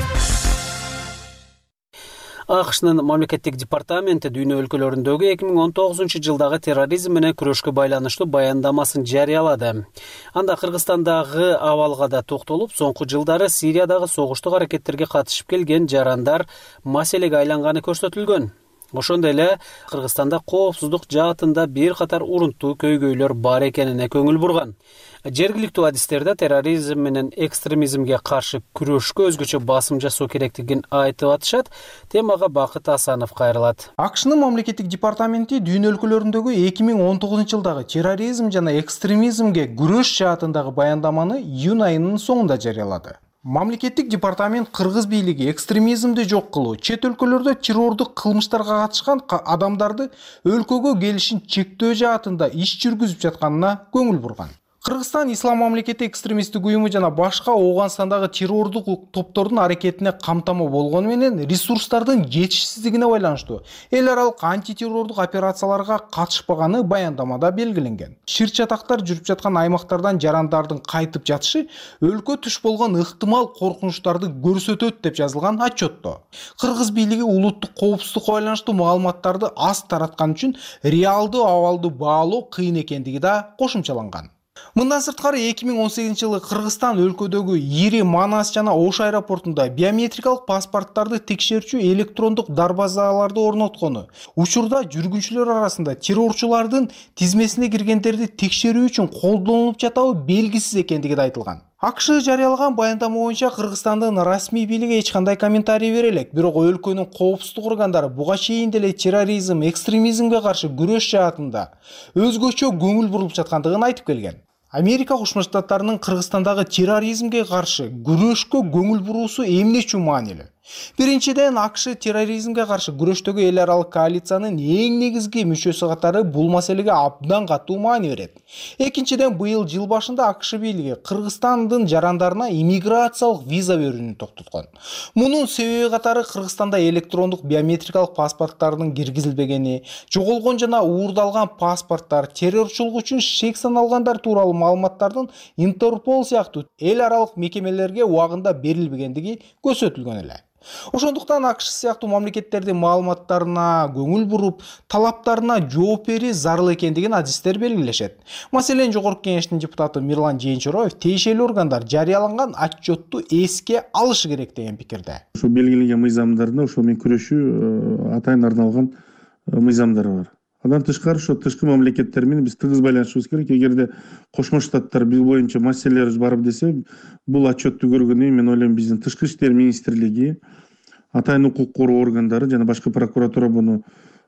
АКШнын мамлекеттик департаменти дүйнө өлкөлөрүндөгү 2019-жылдагы терроризм менен күрөшкө байланыштуу баяндамасын жарыялады. Анда Кыргызстандагы абалга да токтолуп, соңку жылдары Сириядагы согуштук аракеттерге катышып келген жарандар маселеге айланганы көрсөтүлгөн. Ошондой эле Кыргызстанда коопсуздук жаатында бир катар урунттуу көйгөйлөр бар экенине көңүл бурган. Жергиликтүү адистерде терроризм менен экстремизмге каршы күрөшкө өзгөчө басым жасоо керектигин айтып атышат. Темага Бакыт Асанов кайрылат. АКШнын мамлекеттик департаменти дүйнө өлкөлөрүндөгү 2019-жылдагы терроризм жана экстремизмге күрөш жаатындагы баяндаманы июнь айынын соңунда жарыялады. Мамлекеттик департамент Кыргыз бийлиги экстремизмди жок кылуу, чет өлкөлөрдө террордук кылмыштарга катышкан адамдарды өлкөгө келишин чектөө жаатында иш жүргүзүп жатканына көңүл бурган. Кыргызстан Ислам мамлекети экстремисттик уюму жана башка Ооганстандагы террордук топтордун аракетине камтамоо болгону менен ресурстардын жетишсиздигине байланыштуу эл аралык антитеррордук операцияларга катышпаганы баяндамада белгиленген. Шир-чатактар жүрүп жаткан аймактардан жарандардын кайтып жатышы өлкө туш болгон ыктымал коркунучтарды көрсөтөт деп жазылган отчетто. Кыргыз бийлиги улуттук коопсуздукка байланыштуу маалыматтарды аз тараткан үчүн реалдуу абалды баалоо кыйын экендиги да кошумчаланган. Мындан сырткары 2018-жылы Кыргызстан өлкөдөгү Ири, Манас жана Ош аэропортунда биометрикалык паспорттарды текшерүүчү электрондук дарбазаларды орноткону, учурда жүргүнчүлөр арасында террорчулардын тизмесине киргендерди текшерүү үчүн колдонулуп жатабы белгисиз экендиги да айтылган. АКШ жарыялаган баяндама боюнча Кыргызстандын расмий бийлиги эч кандай комментарий бере элек, бирок өлкөнүн коопсуздук органдары буга чейин деле терроризм, экстремизмге каршы күрөш жаатында өзгөчө көңүл буруп жаткандыгын айтып келген. Америка Кошмо Штаттарынын Кыргызстандагы терроризмге каршы күрөшкө көңүл буруусу эмне үчүн маанилүү? Биринчиден, АКШ терроризмге каршы күрөштөгү эл аралык коалициянын эң негизги мүчөсү катары бул маселеге абдан катуу маани берет. Экинчиден, быйыл жыл башында АКШ бийлиги Кыргызстандын жарандарына иммиграциялык виза берүүнү токтоткон. Мунун себеби катары Кыргызстанда электрондук биометрикалык паспорттардын киргизилбегени, жоголгон жана уурдалган паспорттар, террорчулук үчүн шек саналгандар тууралуу маалыматтардын Интерпол сыяктуу эл аралык мекемелерге убагында берилбегендиги көрсөтүлгөн эле. Ошондуктан АКШ сыяктуу мамлекеттердин маалыматтарына көңүл буруп, талаптарына жооп берүү зарыл экендигин адистер белгилешет. Маселен, Жогорку Кеңештин депутаты Мирлан Жээнчороев тиешелүү органдар жарыяланган отчетту эске алышы керек деген пикирде. Ошо белгиленген мыйзамдарда ошол менен күрөшүү атайын арналган мыйзамдар бар. Андан тышкары ошо тышкы мамлекеттер менен биз тыгыз байланышыбыз керек. Эгерде Кошмо Штаттар биз боюнча маселелер бар десе, бул отчетту көргөндөн мен ойлойм биздин тышкы иштер министрлиги, атайын укук коргоо органдары жана башка прокуратура буну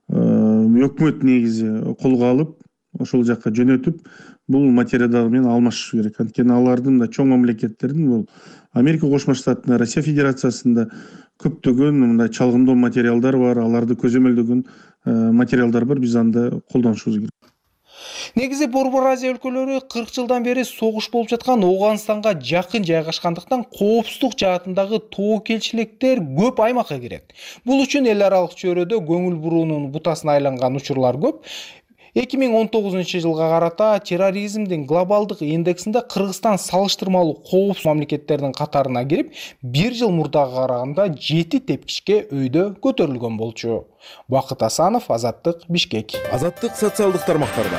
өкмөт негизи колго алып, ошол жакка жөнөтүп, бул материалдар менен алмашыш керек. Анткени алардын да чоң мамлекеттердин бул Америка Кошмо Штаттарында, Россия Федерациясында көптөгөн мындай чалгындоо материалдар бар, аларды көзөмөлдөгөн материалдар бар, биз анда колдонушубуз керек. Негизи Борбор Азия өлкөлөрү 40 жылдан бери согуш болуп жаткан Ооганстанга жакын жайгашкандыктан коопсуздук жаатындагы тобокелчиликтер көп аймакка кирет. Бул үчүн эл аралык чөйрөдө көңүл буруунун бутасына айланган учурлар көп. 2019-жылга карата терроризмдин глобалдык индексинде Кыргызстан салыштырмалуу коопсуз мамлекеттердин катарына кирип, 1 жыл мурдага караганда 7 тепкичке өйдө көтөрүлгөн болчу. Бакыт Асанов, Азаттык, Бишкек. Азаттык социалдык тармактарда.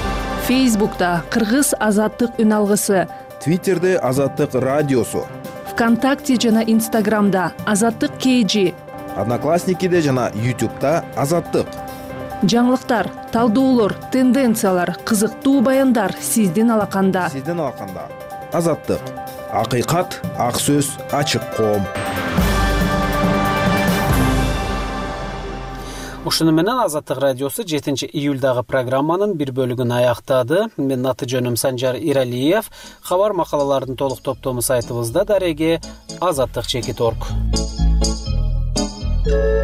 Фейсбукта Кыргыз Азаттык үн алгысы, Твиттерде Азаттык радиосу, ВКонтакте жана Инстаграмда Азаттык KG, Одноклассникиде жана YouTube'да Азаттык. жаңылыктар, талдоолор, тенденциялар, кызыктуу баяндар сиздин алаканда. Азаттык. Акыйкат, ак сөз, ачык коом. Ушуну менен Азаттык радиосу 7 июлдагы программанын бир бөлүгүн аяктады. Менин аты жөнүм Санжар Иралиев. Кабар макалалардын толук топтому сайтыбызда дареги азаттык.org.